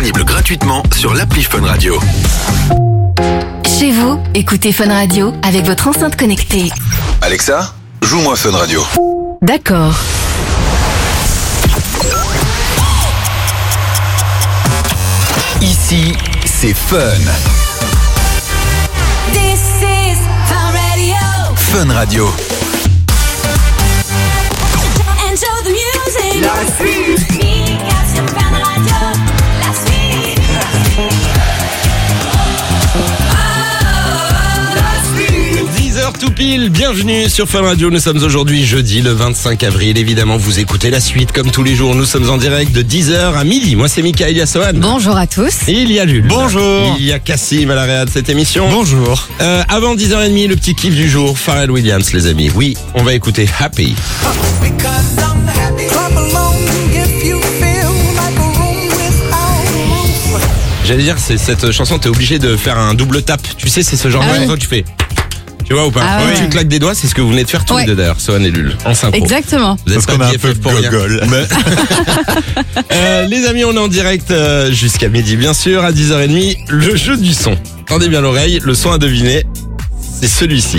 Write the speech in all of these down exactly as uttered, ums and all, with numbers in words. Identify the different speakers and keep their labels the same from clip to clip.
Speaker 1: disponible gratuitement sur l'appli Fun Radio.
Speaker 2: Chez vous, écoutez Fun Radio avec votre enceinte connectée.
Speaker 1: Alexa, joue-moi Fun Radio.
Speaker 2: D'accord.
Speaker 1: Ici, c'est Fun.
Speaker 3: This is Fun Radio.
Speaker 1: Fun Radio.
Speaker 3: Enjoy the music.
Speaker 4: La suite.
Speaker 3: Musica sur Fun Radio. La suite.
Speaker 5: dix heures tout pile, bienvenue sur Fun Radio. Nous sommes aujourd'hui jeudi le vingt-cinq avril. Évidemment, vous écoutez la suite comme tous les jours. Nous sommes en direct de dix heures à midi. Moi, c'est Mika, il y a Sohan.
Speaker 6: Bonjour à tous.
Speaker 5: Et il y a Lul.
Speaker 4: Bonjour.
Speaker 5: Il y a Cassim à la réa de cette émission.
Speaker 4: Bonjour.
Speaker 5: Euh, avant dix heures trente, le petit kiff du jour, Pharrell Williams, les amis. Oui, on va écouter Happy. J'allais dire, c'est cette chanson, t'es obligé de faire un double tap. Tu sais, c'est ce genre
Speaker 6: Ah
Speaker 5: de
Speaker 6: oui.
Speaker 5: chanson que tu fais. Tu vois ou pas?
Speaker 6: Ah ouais.
Speaker 5: Tu claques des doigts, c'est ce que vous venez de faire tous
Speaker 6: Ouais.
Speaker 5: les deux d'ailleurs, Sohan et Lul, en synchro.
Speaker 6: Exactement.
Speaker 5: Vous êtes
Speaker 4: Parce qu'on
Speaker 5: pas
Speaker 4: a un
Speaker 5: B F F
Speaker 4: peu de
Speaker 5: pour rien.
Speaker 4: gogol.
Speaker 5: Mais- Euh, les amis, on est en direct euh, jusqu'à midi, bien sûr, à dix heures trente. Le jeu du son. Tendez bien l'oreille, le son à deviner, c'est celui-ci.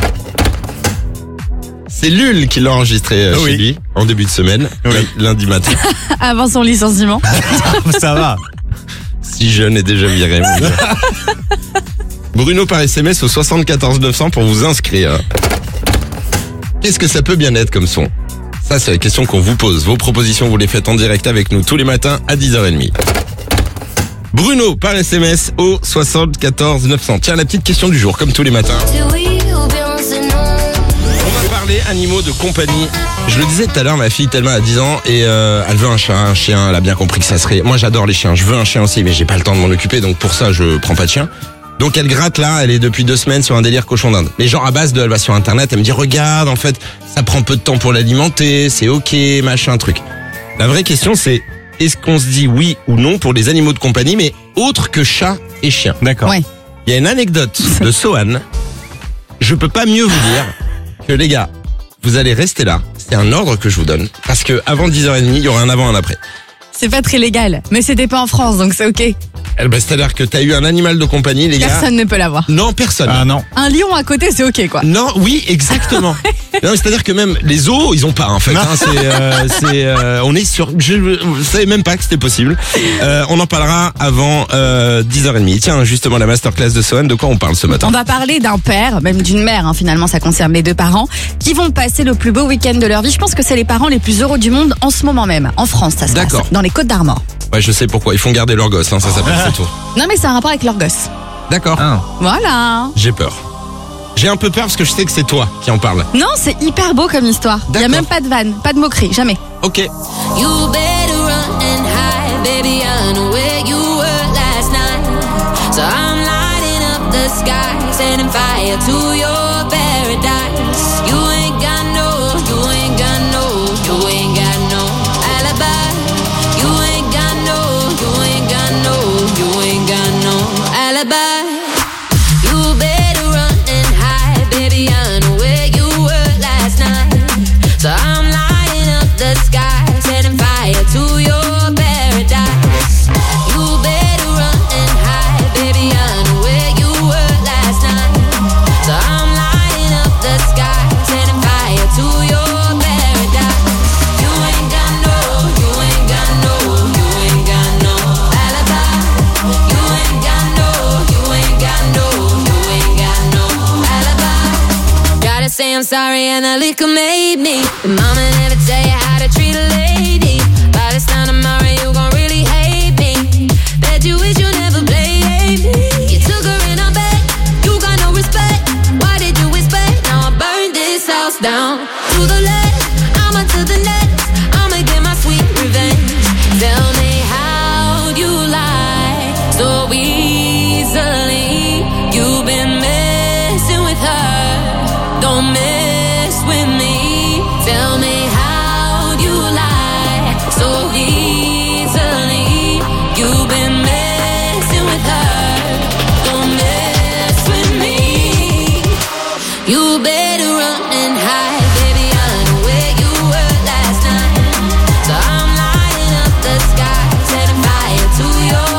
Speaker 5: C'est Lul qui l'a enregistré euh,
Speaker 4: Oui.
Speaker 5: chez lui en début de semaine,
Speaker 4: Oui.
Speaker 5: lundi matin.
Speaker 6: Avant son licenciement.
Speaker 4: Ça va.
Speaker 5: Si jeune et déjà viré. mon gars. Bruno par S M S au soixante-quatorze neuf cents pour vous inscrire. Qu'est-ce que ça peut bien être comme son? Ça, c'est la question qu'on vous pose. Vos propositions, vous les faites en direct avec nous tous les matins à dix heures trente. Bruno par S M S au soixante-quatorze neuf cents. Tiens, la petite question du jour, comme tous les matins. On va parler animaux de compagnie. Je le disais tout à l'heure, ma fille Thelma a dix ans et euh, elle veut un chat, un chien. Elle a bien compris que ça serait... Moi, j'adore les chiens. Je veux un chien aussi, mais j'ai pas le temps de m'en occuper. Donc pour ça, je prends pas de chien. Donc elle gratte là, elle est depuis deux semaines sur un délire cochon d'Inde. Mais genre à base de, elle va sur internet, elle me dit regarde, en fait, ça prend peu de temps pour l'alimenter, c'est ok, machin, truc. La vraie question c'est, est-ce qu'on se dit oui ou non pour les animaux de compagnie, mais autres que chat et chien?
Speaker 4: D'accord.
Speaker 6: Ouais.
Speaker 5: Il y a une anecdote de Sohan. Je peux pas mieux vous dire que les gars, vous allez rester là. C'est un ordre que je vous donne. Parce que avant dix heures trente, il y aura un avant, un après.
Speaker 6: C'est pas très légal, mais c'était pas en France, donc c'est ok.
Speaker 5: Eh ben, c'est-à-dire que t'as eu un animal de compagnie, les gars.
Speaker 6: Personne ne peut l'avoir.
Speaker 5: Non, personne.
Speaker 4: Ah non.
Speaker 6: Un lion à côté, c'est ok, quoi.
Speaker 5: Non, oui, exactement. Non, c'est-à-dire que même les zoos, ils ont pas en fait. Hein, c'est, euh, c'est, euh, on est sur. Je ne savais même pas que c'était possible. Euh, on en parlera avant euh, dix heures trente. Tiens, justement, la masterclass de Sohan, de quoi on parle ce matin?
Speaker 6: On va parler d'un père, même d'une mère, hein, finalement, ça concerne les deux parents, qui vont passer le plus beau week-end de leur vie. Je pense que c'est les parents les plus heureux du monde en ce moment même. En France, ça se
Speaker 5: D'accord.
Speaker 6: passe. Dans les Côtes d'Armor.
Speaker 5: Ouais, je sais pourquoi. Ils font garder leur gosse, hein, ça s'appelle c'est tout.
Speaker 6: Non, mais c'est un rapport avec leur gosse.
Speaker 5: D'accord.
Speaker 4: Ah.
Speaker 6: Voilà.
Speaker 5: J'ai peur. J'ai un peu peur parce que je sais que c'est toi qui en parle.
Speaker 6: Non, c'est hyper beau comme histoire. Il y a
Speaker 5: D'accord.
Speaker 6: même pas de vanne, pas de moquerie, jamais.
Speaker 5: Ok.
Speaker 3: You better run and hide, baby. I know where you were last night. So I'm lighting up the sky, setting fire to your paradise. You ain't got no, you ain't got no, you ain't got no alibi. You ain't got no, you ain't got no, you ain't got no alibi. You better run and hide, baby. I know where you were last night. So I'm lighting up the sky, setting fire to your paradise. You better run and hide, baby. I know where you were last night. So I'm lighting up the sky, setting fire to your paradise. You ain't got no, you ain't got no, you ain't got no alibi. You ain't got no, you ain't got no, you ain't got no alibi. Gotta say I'm sorry and the liquor made me. But mama never tell you how to treat a lady. By this time tomorrow you gon' really hate me. Bet you wish you never played me. You took her in her bed, you got no respect. Why did you expect? Now I burned this house down to the left. I'ma to the next. I'ma get my sweet revenge. Tell me how you lie so easily. You've been messing with her. Don't mess with me. Tell me how you lie so easily. You've been messing with her. Don't mess with me. You better run and hide, baby. I know where you were last night. So I'm lighting up the sky, setting fire to your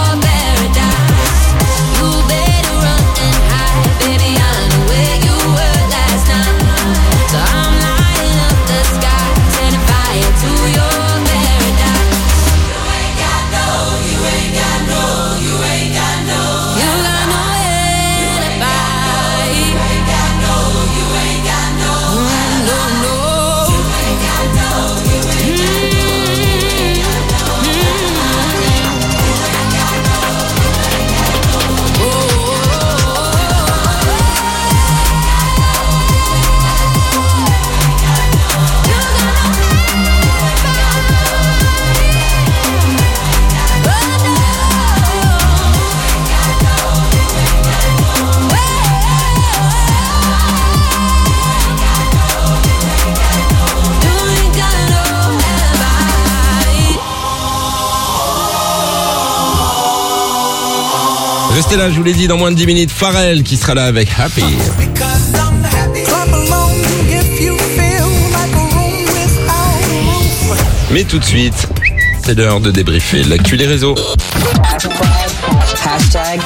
Speaker 5: Restez là, je vous l'ai dit, dans moins de dix minutes, Pharrell qui sera là avec Happy. Mais tout de suite, c'est l'heure de débriefer l'actu des réseaux.
Speaker 2: Hashtag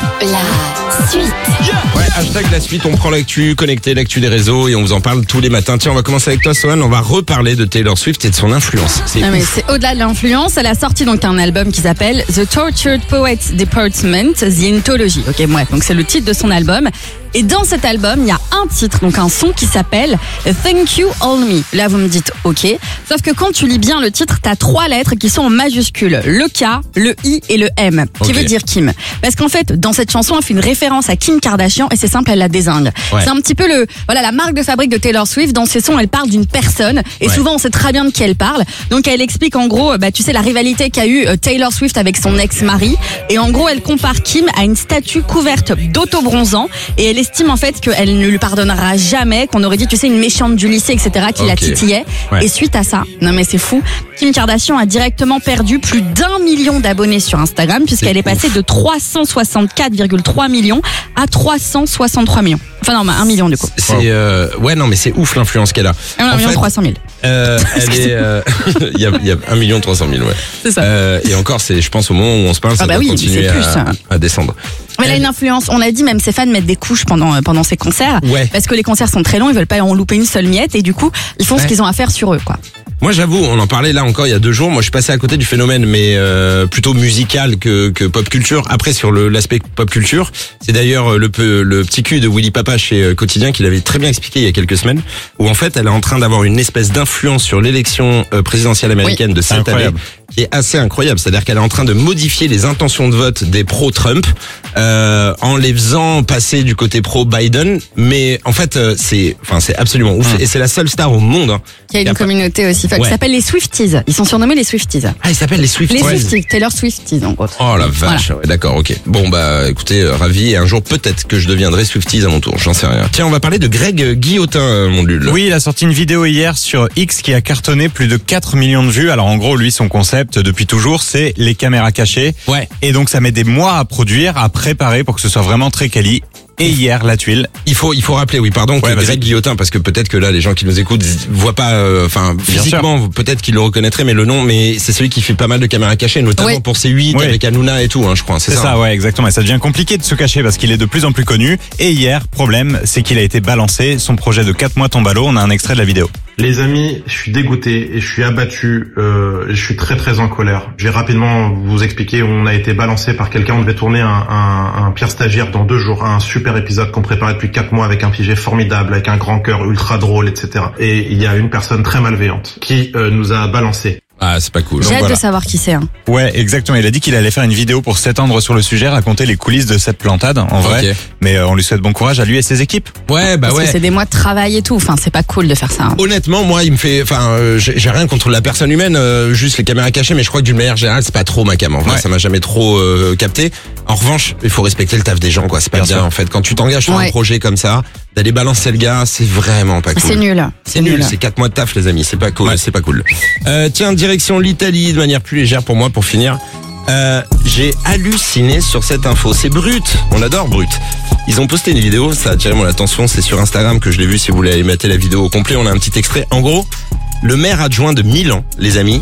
Speaker 2: la suite.
Speaker 5: Ouais, hashtag la suite, on prend l'actu, connecté l'actu des réseaux et on vous en parle tous les matins. Tiens, on va commencer avec toi, Sohan, on va reparler de Taylor Swift et de son influence. C'est
Speaker 6: Non, mais
Speaker 5: ouf.
Speaker 6: c'est au-delà de l'influence. Elle a sorti donc un album qui s'appelle The Tortured Poets Department, The Anthology. Ok, bref, donc c'est le titre de son album. Et dans cet album, il y a un titre, donc un son qui s'appelle Thank You All Me. Là, vous me dites OK. Sauf que quand tu lis bien le titre, t'as trois lettres qui sont en majuscules. Le K, le I et le M, qui
Speaker 5: Ok.
Speaker 6: veut dire Kim. Parce qu'en fait, dans cette chanson, elle fait une référence à Kim Kardashian et c'est simple, elle la désingue.
Speaker 5: Ouais.
Speaker 6: C'est un petit peu le, voilà, la marque de fabrique de Taylor Swift. Dans ses sons, elle parle d'une personne et
Speaker 5: Ouais.
Speaker 6: souvent on sait très bien de qui elle parle. Donc elle explique en gros, bah tu sais la rivalité qu'a eu euh, Taylor Swift avec son ex-mari et en gros elle compare Kim à une statue couverte d'autobronzant et elle estime en fait qu'elle ne lui pardonnera jamais, qu'on aurait dit tu sais une méchante du lycée et cetera qui la
Speaker 5: Ok.
Speaker 6: titillait.
Speaker 5: Ouais.
Speaker 6: Et suite à ça, non mais c'est fou, Kim Kardashian a directement perdu plus d'un million d'abonnés sur Instagram puisqu'elle
Speaker 5: C'est
Speaker 6: est passée de trois cent soixante-quatre virgule trois millions à trois cent soixante-trois millions. Enfin non, bah, un million du coup.
Speaker 5: C'est euh, ouais non mais c'est ouf l'influence qu'elle a.
Speaker 6: Un
Speaker 5: En
Speaker 6: million
Speaker 5: fait,
Speaker 6: trois cent mille.
Speaker 5: euh, elle est euh, il y a il y a un million trois cent mille ouais.
Speaker 6: C'est ça.
Speaker 5: Euh, et encore c'est je pense au moment où on se parle ça
Speaker 6: Ah bah
Speaker 5: va
Speaker 6: oui,
Speaker 5: continuer
Speaker 6: c'est plus,
Speaker 5: à,
Speaker 6: ça.
Speaker 5: à descendre.
Speaker 6: Mais elle a une influence. On a dit même ses fans mettent des couches pendant pendant ses concerts
Speaker 5: Ouais.
Speaker 6: parce que les concerts sont très longs, ils veulent pas en louper une seule miette et du coup ils font
Speaker 5: Ouais.
Speaker 6: ce qu'ils ont à faire sur eux quoi.
Speaker 5: Moi j'avoue, on en parlait là encore il y a deux jours. Moi je suis passé à côté du phénomène, mais euh, plutôt musical que, que pop culture. Après sur le l'aspect pop culture, c'est d'ailleurs le, peu- le petit cul de Willy Papa chez euh, Quotidien qui l'avait très bien expliqué il y a quelques semaines, où en fait elle est en train d'avoir une espèce d'influence sur l'élection euh, présidentielle américaine de cette
Speaker 4: Incroyable.
Speaker 5: année, qui est assez incroyable. C'est-à-dire qu'elle est en train de modifier les intentions de vote des pro-Trump euh, en les faisant passer du côté pro-Biden. Mais en fait euh, c'est, enfin c'est absolument ouf. Et c'est la seule star au monde. Hein.
Speaker 6: Il y a
Speaker 5: Y a
Speaker 6: une
Speaker 5: pas-
Speaker 6: communauté aussi folle
Speaker 5: Ouais.
Speaker 6: qui s'appelle les Swifties. Ils sont surnommés les Swifties.
Speaker 5: Ah, il s'appelle les Swifties.
Speaker 6: Les Swifties, Taylor Swifties en gros.
Speaker 5: Oh la vache, ouais, d'accord, ok. Bon bah écoutez, euh, ravi, et un jour peut-être que je deviendrai Swifties à mon tour, j'en sais rien. Tiens, on va parler de Greg Guillotin, euh, mon lul.
Speaker 4: Oui, il a sorti une vidéo hier sur X qui a cartonné plus de quatre millions de vues. Alors en gros, lui, son concept depuis toujours, c'est les caméras cachées.
Speaker 5: Ouais.
Speaker 4: Et donc ça met des mois à produire, à préparer pour que ce soit vraiment très quali. Et hier, la tuile.
Speaker 5: Il faut, il faut rappeler, oui, pardon, que
Speaker 4: Ouais, vas-y.
Speaker 5: Greg Guillotin, parce que peut-être que là, les gens qui nous écoutent voient pas, euh, enfin,
Speaker 4: Bien
Speaker 5: physiquement, peut-être qu'ils le reconnaîtraient, mais le nom, mais c'est celui qui fait pas mal de caméras cachées, notamment
Speaker 6: Oui.
Speaker 5: pour ses huit
Speaker 4: Oui.
Speaker 5: avec Hanouna et tout, hein, je crois. C'est
Speaker 4: C'est
Speaker 5: ça.
Speaker 4: ça, ouais, exactement. Et ça devient compliqué de se cacher parce qu'il est de plus en plus connu. Et hier, problème, c'est qu'il a été balancé. Son projet de quatre mois tombe à l'eau. On a un extrait de la vidéo.
Speaker 7: Les amis, je suis dégoûté et je suis abattu, euh, je suis très très en colère. Je vais rapidement vous expliquer, on a été balancé par quelqu'un, on devait tourner un, un, un Pierre Stagiaire dans deux jours, un super épisode qu'on préparait depuis quatre mois avec un P G formidable, avec un grand cœur ultra drôle, et cetera. Et il y a une personne très malveillante qui euh, nous a balancé.
Speaker 5: Ah, c'est pas cool.
Speaker 6: J'ai
Speaker 4: Donc
Speaker 6: hâte
Speaker 4: voilà.
Speaker 6: de savoir qui c'est. Hein.
Speaker 4: Ouais, exactement. Il a dit qu'il allait faire une vidéo pour s'étendre sur le sujet, raconter les coulisses de cette plantade, en vrai.
Speaker 5: Ok.
Speaker 4: Mais euh, on lui souhaite bon courage à lui et ses équipes.
Speaker 5: Ouais, bah
Speaker 6: Parce
Speaker 5: ouais.
Speaker 6: que c'est des mois de travail et tout. Enfin, c'est pas cool de faire ça. Hein.
Speaker 5: Honnêtement, moi, il me fait, enfin, euh, j'ai j'ai rien contre la personne humaine, euh, juste les caméras cachées, mais je crois que d'une manière générale, c'est pas trop ma cam. En vrai,
Speaker 4: Ouais.
Speaker 5: ça m'a jamais trop euh, capté. En revanche, il faut respecter le taf des gens, quoi. C'est pas
Speaker 4: Bien
Speaker 5: bien,
Speaker 4: sûr.
Speaker 5: en fait. Quand tu t'engages sur
Speaker 6: Ouais.
Speaker 5: un projet comme ça, d'aller balancer le gars, c'est vraiment pas cool.
Speaker 6: C'est nul.
Speaker 5: C'est nul, c'est quatre mois de taf, les amis. C'est pas cool,
Speaker 4: Ouais.
Speaker 5: c'est pas cool. Euh, tiens, direction l'Italie, de manière plus légère pour moi, pour finir. Euh, j'ai halluciné sur cette info. C'est Brut. On adore Brut. Ils ont posté une vidéo, ça a attiré mon attention. C'est sur Instagram que je l'ai vu. Si vous voulez aller mater la vidéo au complet, on a un petit extrait. En gros, le maire adjoint de Milan, les amis,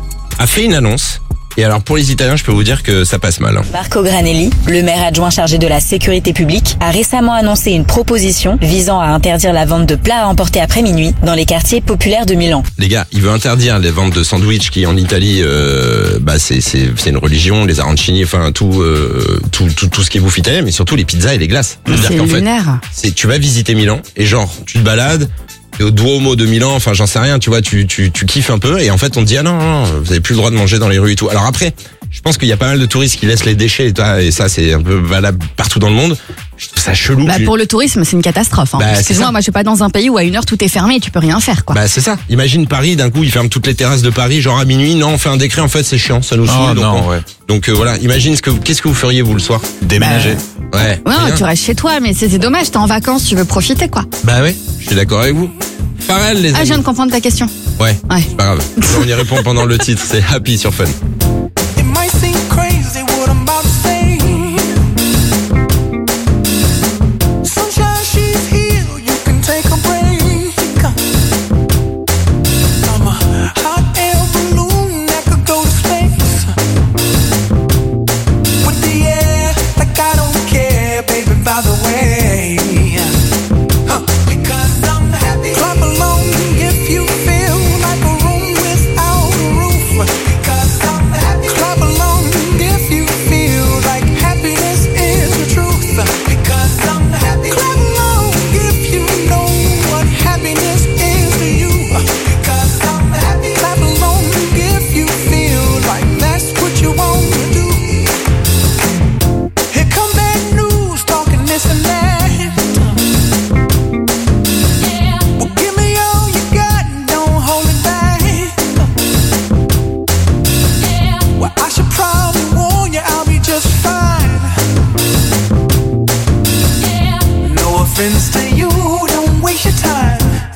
Speaker 5: a fait une annonce. Et alors, pour les Italiens, je peux vous dire que ça passe mal. hein.
Speaker 8: Marco Granelli, le maire adjoint chargé de la sécurité publique, a récemment annoncé une proposition visant à interdire la vente de plats à emporter après minuit dans les quartiers populaires de Milan.
Speaker 5: Les gars, il veut interdire les ventes de sandwich qui en Italie, euh, bah c'est c'est c'est une religion, les arancini, enfin tout euh, tout tout tout ce qui est bouffe italien, mais surtout les pizzas et les glaces. C'est-à-dire
Speaker 6: C'est
Speaker 5: qu'en fait,
Speaker 6: lunaire.
Speaker 5: c'est tu vas visiter Milan et genre tu te balades t'es au Duomo de Milan, enfin j'en sais rien, tu vois, tu tu tu kiffes un peu et en fait on te dit ah non, non, non vous avez plus le droit de manger dans les rues et tout. Alors après, je pense qu'il y a pas mal de touristes qui laissent les déchets et, toi, et ça c'est un peu valable partout dans le monde. Je trouve ça chelou.
Speaker 6: Bah,
Speaker 5: que-
Speaker 6: pour le tourisme, c'est une catastrophe. Hein.
Speaker 5: Bah, c'est
Speaker 6: Excuse-moi,
Speaker 5: ça.
Speaker 6: moi je suis pas dans un pays où à une heure tout est fermé et tu peux rien faire quoi.
Speaker 5: Bah c'est ça. Imagine Paris, d'un coup ils ferment toutes les terrasses de Paris, genre à minuit. Non, on fait un décret. En fait, c'est chiant, ça nous saoule.
Speaker 4: Oh
Speaker 5: donc
Speaker 4: non,
Speaker 5: on-
Speaker 4: ouais.
Speaker 5: donc euh, voilà. Imagine ce que vous- qu'est-ce que vous feriez vous le soir.
Speaker 4: Déménager.
Speaker 5: Ouais.
Speaker 6: Ouais,
Speaker 5: Rien.
Speaker 6: tu restes chez toi, mais c'est c'est dommage, t'es en vacances, tu veux profiter quoi.
Speaker 5: Bah ouais. Je suis d'accord avec vous. Pharrell les
Speaker 6: Ah, je
Speaker 5: amis.
Speaker 6: viens de comprendre ta question.
Speaker 5: Ouais.
Speaker 6: Ouais.
Speaker 5: C'est pas grave. On y répond pendant le titre. C'est Happy sur Fun.
Speaker 9: It might seem crazy what I'm about to say, happens to you, don't waste your time.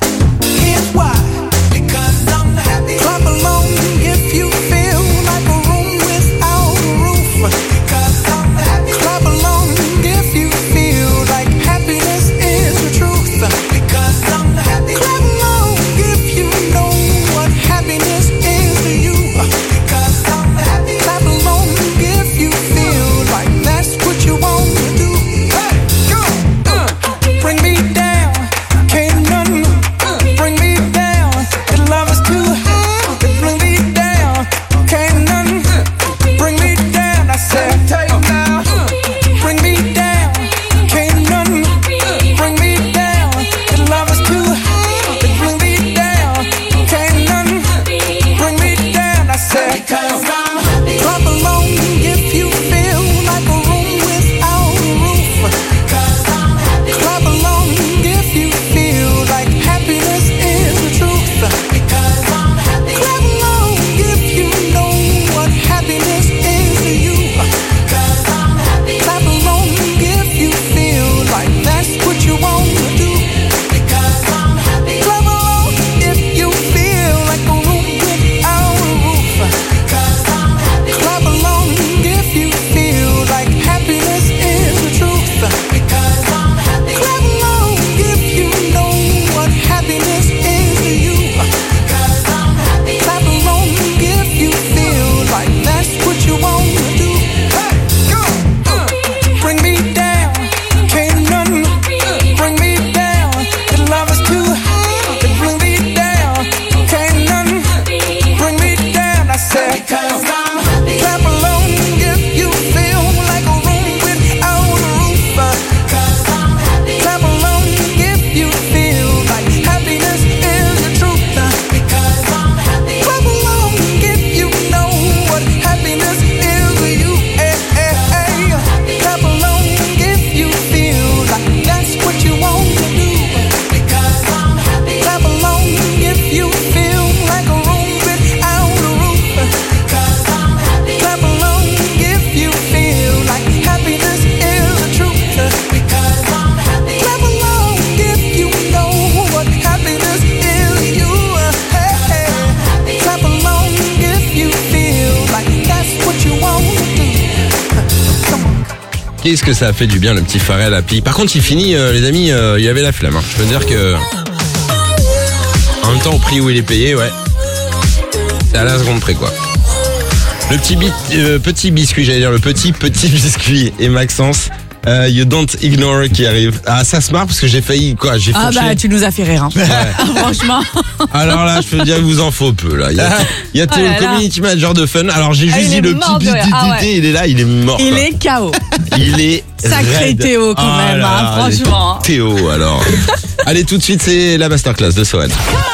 Speaker 9: Here's why. Because I'm happy. Clap along if you feel like a room without a roof. Because I'm happy. Clap along if you feel like happiness is the truth. Because I'm happy. Clap along if you know what happiness is to you. Because I'm happy. Clap along if you feel like that's what you want to do. Hey, go, uh, bring me down, can't none uh, bring me down. The love is too high, bring me down, can't none uh, bring me down. I said, take now, uh, bring me down, can't none uh, bring me down. The love is too high, bring me down, can't none uh, bring me down. I said, because I'm happy. Clap along if you feel like a room without a roof. Because I'm happy. Clap along if you feel like happiness is the truth. Because I'm happy. Clap along if you know what happiness is to you. Because I'm happy. Clap along if you feel like that's what you want to do. Because I'm happy. Clap along if you feel like a room without a roof. Because I'm happy. Clap along if you feel like happiness is the truth. Because I'm happy. Clap along if you know what happiness is to you. Because I'm happy. Clap along if you feel like that's what you want to do. Hey, go, uh, bring me down, can't none uh, bring me down. The love is too high, bring me down, can't none uh, bring me down. I said, because I'm happy. Clap along if you feel like a room without a roof. Because I'm happy. Clap along if you feel like happiness is the truth. Because I'm happy. Clap along if you know what happiness is to you. Hey, hey, hey. Clap along if you feel like that's what you want to do. Because I'm happy. Clap along if you feel like a room without a roof. Because I'm happy. Clap along if you feel like happiness is the truth. Because I'm happy. Clap along if you know what happiness is to you. Hey, hey. Clap along if you feel like that's what you want to do. Come on.
Speaker 5: Qu'est-ce que ça a fait du bien le petit Pharrell Happy. Par contre, il finit, euh, les amis, euh, il avait la flamme. Hein. Je peux dire que en même temps, au prix où il est payé, ouais, c'est à la seconde près quoi. Le petit bit, euh, petit biscuit, j'allais dire le petit petit biscuit et Maxence. Euh, you don't ignore qui arrive. Ah, ça se marre parce que j'ai failli quoi, j'ai
Speaker 6: Ah
Speaker 5: fourché.
Speaker 6: bah tu nous as fait rire hein. Franchement.
Speaker 5: Alors là, je peux dire, il vous en faut peu là. Il y a, il y a
Speaker 6: Oh
Speaker 5: Théo,
Speaker 6: là
Speaker 5: le
Speaker 6: là.
Speaker 5: community manager de Fun. Alors j'ai
Speaker 6: Ah,
Speaker 5: juste
Speaker 6: il
Speaker 5: dit
Speaker 6: est
Speaker 5: le
Speaker 6: mort
Speaker 5: petit
Speaker 6: de
Speaker 5: petit
Speaker 6: rire. Ah ouais.
Speaker 5: il est là, il est mort.
Speaker 6: Il
Speaker 5: quoi.
Speaker 6: est K O.
Speaker 5: Il est
Speaker 6: Sacré
Speaker 5: raide.
Speaker 6: Théo quand
Speaker 5: Ah
Speaker 6: même,
Speaker 5: là
Speaker 6: hein,
Speaker 5: là,
Speaker 6: franchement.
Speaker 5: Théo alors. Allez, tout de suite, c'est la masterclass de Sohan.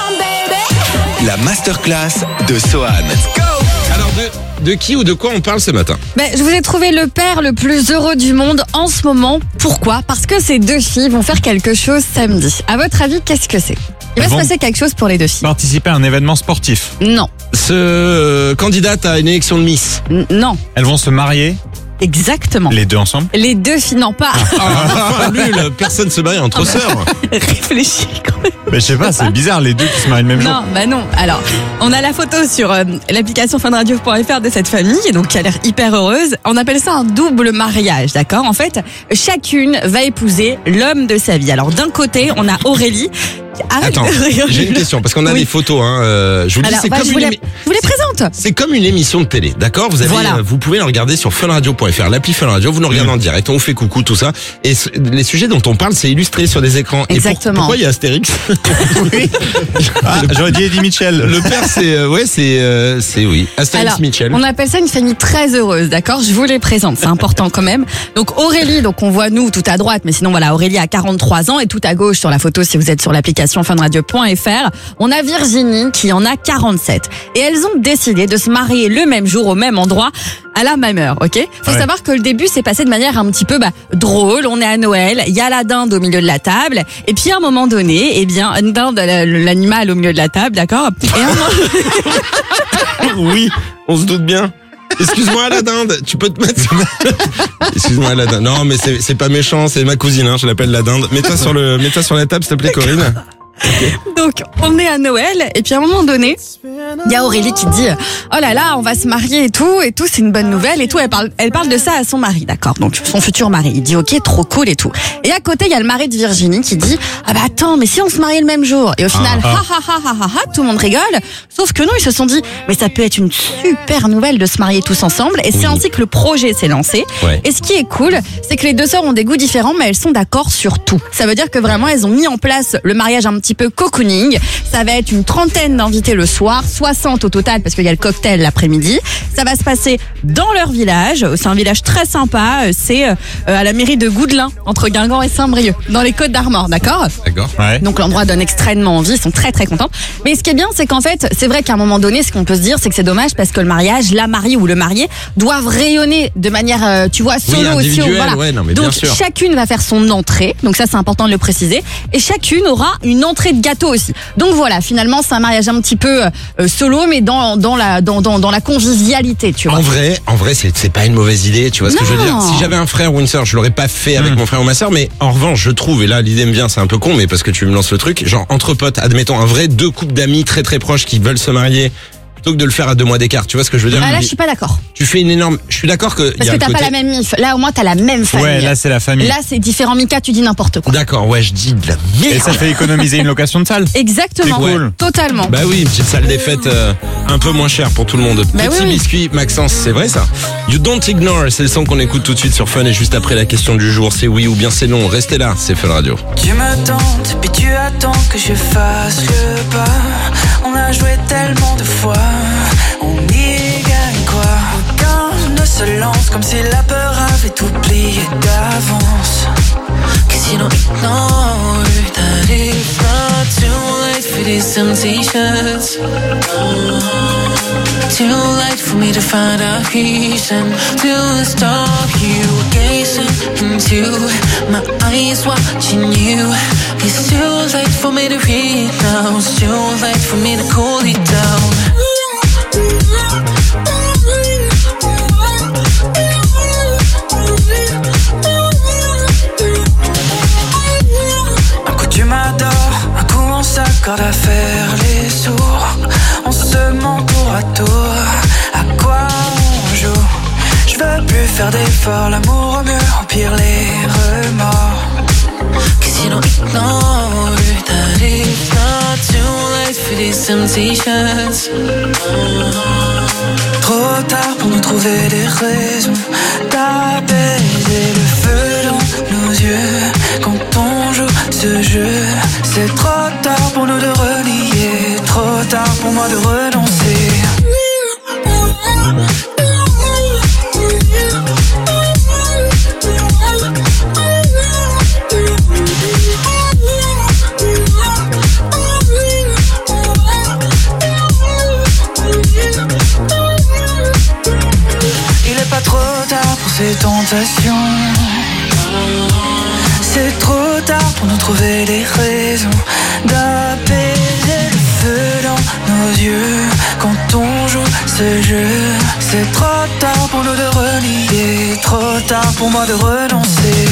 Speaker 1: La masterclass de Sohan.
Speaker 5: Alors de, de qui ou de quoi on parle ce matin?
Speaker 6: Ben, je vous ai trouvé le père le plus heureux du monde en ce moment. Pourquoi? Parce que ces deux filles vont faire quelque chose samedi. À votre avis, qu'est-ce que c'est? Il va
Speaker 4: Elles
Speaker 6: se
Speaker 4: vont
Speaker 6: passer quelque chose pour les deux filles.
Speaker 4: Participer à un événement sportif.
Speaker 6: Non.
Speaker 5: Ce euh, candidate à une élection de Miss.
Speaker 6: N- non.
Speaker 4: Elles vont se marier,
Speaker 6: Exactement.
Speaker 4: les deux ensemble.
Speaker 6: Les deux filles, non pas.
Speaker 5: Ah, nul, personne se marie entre sœurs.
Speaker 6: Réfléchis quand même.
Speaker 4: Mais je sais pas, c'est bizarre les deux qui se marient le même jour.
Speaker 6: Non, bah non. Alors, on a la photo sur euh, l'application funradio point f r de cette famille, donc qui a l'air hyper heureuse. On appelle ça un double mariage, d'accord? En fait, chacune va épouser l'homme de sa vie. Alors, d'un côté, on a Aurélie. Arrête
Speaker 5: Attends,
Speaker 6: de rire.
Speaker 5: j'ai une question parce qu'on a
Speaker 6: Oui.
Speaker 5: des photos. Hein, euh, je vous dis,
Speaker 6: Alors,
Speaker 5: c'est
Speaker 6: bah,
Speaker 5: comme
Speaker 6: je, vous
Speaker 5: une
Speaker 6: les,
Speaker 5: émi-
Speaker 6: je vous les présente.
Speaker 5: c'est comme une émission de télé, d'accord? Vous avez,
Speaker 6: Voilà.
Speaker 5: euh, vous pouvez la regarder sur funradio point f r, l'appli Fun Radio. Vous nous regardez en direct, on vous fait coucou, tout ça. Et ce- les sujets dont on parle, c'est illustré sur des écrans. Et pour-
Speaker 6: Exactement.
Speaker 5: pourquoi il y a Astérix?
Speaker 4: Oui. Ah, j'aurais dit Eddie Mitchell.
Speaker 5: Le père, c'est euh, ouais, c'est euh, c'est oui, Astérix
Speaker 6: Alors,
Speaker 5: Mitchell.
Speaker 6: on appelle ça une famille très heureuse, d'accord? Je vous les présente, c'est important quand même. Donc Aurélie, donc on voit nous tout à droite, mais sinon voilà, Aurélie a quarante-trois ans et tout à gauche sur la photo si vous êtes sur l'application funradio point f r, on a Virginie qui en a quarante-sept. Et elles ont décidé de se marier le même jour au même endroit à la même heure, ok? Faut
Speaker 4: Ouais.
Speaker 6: savoir que le début s'est passé de manière un petit peu bah, drôle, on est à Noël, il y a la dinde au milieu de la table, et puis à un moment donné, eh bien, une dinde, la- l'animal au milieu de la table, d'accord? Et à un moment...
Speaker 5: Oui, on se doute bien. Excuse-moi la dinde, tu peux te mettre sur... Excuse-moi la dinde. Non mais c'est, c'est pas méchant, c'est ma cousine, hein, je l'appelle la dinde. Mets-toi sur le, mets-toi sur la table s'il te plaît Corinne. Okay.
Speaker 6: Donc, on est à Noël, et puis à un moment donné, il y a Aurélie qui dit « Oh là là, on va se marier et tout, et tout, c'est une bonne nouvelle, et tout. » Elle parle, elle parle de ça à son mari, d'accord, donc son futur mari. Il dit « Ok, trop cool et tout. » Et à côté, il y a le mari de Virginie qui dit « Ah bah attends, mais si on se mariait le même jour ?» Et au final, ah, ah. ha ha ha ha ha, tout le monde rigole. Sauf que non, ils se sont dit « Mais ça peut être une super nouvelle de se marier tous ensemble. » Et oui. C'est ainsi que le projet s'est lancé. Ouais. Et ce qui est cool, c'est que les deux sœurs ont des goûts différents, mais elles sont d'accord sur tout. Ça veut dire que vraiment, elles ont mis en place le mariage un petit peu cocooning. Ça va être une trentaine d'invités le soir, soixante au total parce qu'il y a le cocktail l'après-midi. Ça va se passer dans leur village. C'est un village très sympa. C'est euh, à la mairie de Goudelin, entre Guingamp et Saint-Brieuc, dans les Côtes d'Armor, d'accord ?
Speaker 5: D'accord.
Speaker 6: Ouais. Donc l'endroit donne extrêmement envie. Ils sont très très contents. Mais ce qui est bien, c'est qu'en fait, c'est vrai qu'à un moment donné, ce qu'on peut se dire, c'est que c'est dommage parce que le mariage, la mariée ou le marié doivent rayonner de manière, euh, tu vois, solo
Speaker 5: oui,
Speaker 6: aussi. Voilà.
Speaker 5: Ouais, non, mais
Speaker 6: donc
Speaker 5: bien sûr.
Speaker 6: chacune va faire son entrée. Donc ça, c'est important de le préciser. Et chacune aura une entrée de gâteau aussi. Donc voilà, finalement, c'est un mariage un petit peu euh, solo, mais dans dans la dans dans dans la convivialité, tu vois.
Speaker 5: En vrai, en vrai, c'est c'est pas une mauvaise idée, tu vois ce non. que je veux dire. Si j'avais un frère ou une sœur, je l'aurais pas fait avec mmh. mon frère ou ma sœur, mais en revanche, je trouve, et là l'idée me vient, c'est un peu con, mais parce que tu me lances le truc, genre entre potes, admettons un vrai deux couples d'amis très très proches qui veulent se marier. Plutôt que de le faire à deux mois d'écart, tu vois ce que je veux dire?
Speaker 6: Ah là, je suis pas d'accord.
Speaker 5: Tu fais une énorme. Je suis d'accord que.
Speaker 6: Parce
Speaker 5: y a
Speaker 6: que t'as
Speaker 5: côté...
Speaker 6: pas la même mif. Là, au moins, t'as la même famille.
Speaker 4: Ouais, là, c'est la famille.
Speaker 6: Là, c'est différent. Mika, tu dis n'importe quoi.
Speaker 5: D'accord, ouais, je dis de la merde.
Speaker 4: Et ça fait économiser une location de salle.
Speaker 6: Exactement.
Speaker 4: C'est cool.
Speaker 6: Totalement.
Speaker 5: Bah oui, une petite salle des fêtes euh, un peu moins chère pour tout le monde.
Speaker 6: Bah
Speaker 5: Petit
Speaker 6: oui, oui.
Speaker 5: biscuit, Maxence, c'est vrai ça? You Don't Ignore, c'est le son qu'on écoute tout de suite sur Fun et juste après la question du jour, c'est oui ou bien c'est non. Restez là, c'est Fun Radio.
Speaker 9: Tu me tentes, puis tu attends que je fasse le pas. On a joué tellement de fois, on y gagne quoi? Aucun ne se lance comme si la peur avait tout plié d'avance. Que si l'on ignore that it's not too late for these temptations. Too late for me to find a reason to stop you gazing into my eyes, watching you. It's too late for me to read now. It's too late for me to cool it down. Un coup tu m'adores, un coup on s'accorde à faire les sourds. On se ment tour à tour, à quoi on joue? Je veux plus faire d'efforts, l'amour au mieux, au pire les remords. Que si l'on ignore that it's not too late for these temptations. Trop tard pour nous trouver des raisons d'apaiser le feu dans nos yeux. Quand on joue ce jeu, c'est trop tard pour nous de relier, trop tard pour moi de renoncer. Il est pas trop tard pour ces tentations. C'est trop tard pour nous trouver des raisons d'apaiser le feu dans nos yeux. Quand on joue ce jeu, c'est trop tard pour nous de relier, trop tard pour moi de renoncer.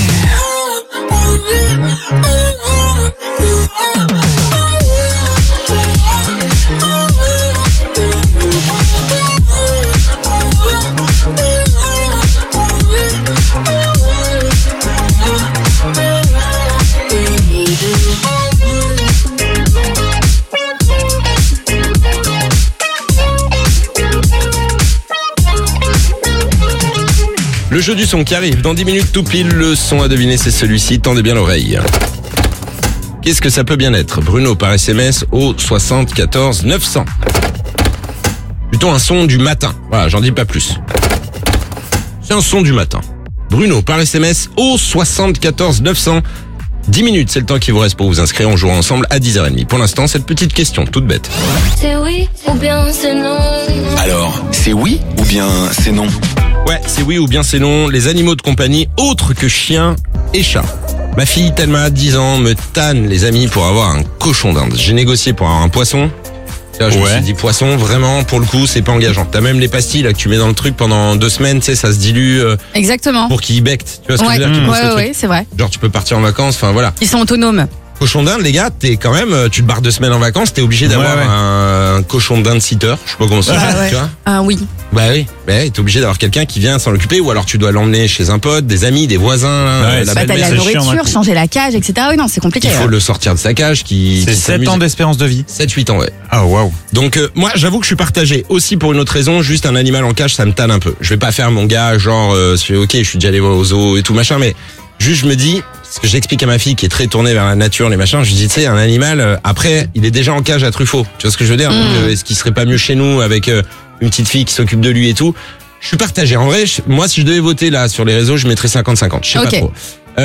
Speaker 5: Le jeu du son qui arrive dans dix minutes tout pile. Le son à deviner, c'est celui-ci. Tendez bien l'oreille. Qu'est-ce que ça peut bien être? Bruno par S M S au soixante-quatorze neuf cents. Plutôt un son du matin. Voilà, j'en dis pas plus. C'est un son du matin. Bruno par S M S au soixante-quatorze neuf cents. dix minutes, c'est le temps qui vous reste pour vous inscrire. On jouera ensemble à dix heures trente. Pour l'instant, cette petite question toute bête.
Speaker 3: C'est oui ou bien c'est non.
Speaker 1: Alors, c'est oui ou bien c'est non?
Speaker 5: Ouais, c'est oui ou bien c'est non. Les animaux de compagnie autres que chiens et chats. Ma fille Thelma, dix ans, me tanne les amis pour avoir un cochon d'Inde. J'ai négocié pour avoir un poisson. Là, je me
Speaker 4: Ouais.
Speaker 5: suis dit poisson, vraiment, pour le coup, c'est pas engageant. T'as même les pastilles là que tu mets dans le truc pendant deux semaines, tu sais, ça se dilue euh,
Speaker 6: Exactement.
Speaker 5: pour qu'il becte. Tu vois ce que
Speaker 6: Ouais,
Speaker 5: je veux dire, qu'il
Speaker 6: ouais,
Speaker 5: pense au
Speaker 6: ouais,
Speaker 5: truc.
Speaker 6: ouais, c'est vrai.
Speaker 5: Genre tu peux partir en vacances, enfin voilà.
Speaker 6: Ils sont autonomes.
Speaker 5: Cochon d'Inde, les gars, t'es quand même, euh, tu te barres deux semaines en vacances, t'es obligé d'avoir
Speaker 4: Ouais, ouais.
Speaker 5: un, un cochon d'Inde sitter. Je sais pas comment ça
Speaker 6: Ah,
Speaker 5: s'appelle,
Speaker 6: ouais.
Speaker 5: tu vois.
Speaker 6: Ah oui.
Speaker 5: Bah oui, bah oui, t'es obligé d'avoir quelqu'un qui vient s'en occuper, ou alors tu dois l'emmener chez un pote, des amis, des voisins, là,
Speaker 4: Ouais,
Speaker 5: la
Speaker 4: c'est-
Speaker 6: Bah, t'as
Speaker 5: belle-mère.
Speaker 6: la
Speaker 4: c'est chiant, d'un
Speaker 6: nourriture,
Speaker 4: coup.
Speaker 6: changer la cage, et cetera. Oui, non, c'est compliqué.
Speaker 5: Il faut
Speaker 6: ouais.
Speaker 5: le sortir de sa cage, qui,
Speaker 4: C'est
Speaker 5: qui
Speaker 4: sept
Speaker 5: s'amuse.
Speaker 4: ans d'espérance de vie.
Speaker 5: sept huit ans, ouais.
Speaker 4: Ah waouh.
Speaker 5: Donc euh, moi j'avoue que je suis partagé aussi pour une autre raison, juste un animal en cage ça me tanne un peu. Je vais pas faire mon gars genre euh, je fais, ok je suis déjà allé au zoo et tout machin, mais juste je me dis, ce que j'explique à ma fille qui est très tournée vers la nature, les machins, je lui dis tu sais un animal euh, après il est déjà en cage à Truffaut, tu vois ce que je veux dire. Donc, euh, est-ce qu'il serait pas mieux chez nous avec euh, une petite fille qui s'occupe de lui et tout. Je suis partagé. En vrai, je- moi si je devais voter là sur les réseaux, je mettrais cinquante cinquante, je sais
Speaker 6: Ok.
Speaker 5: pas trop.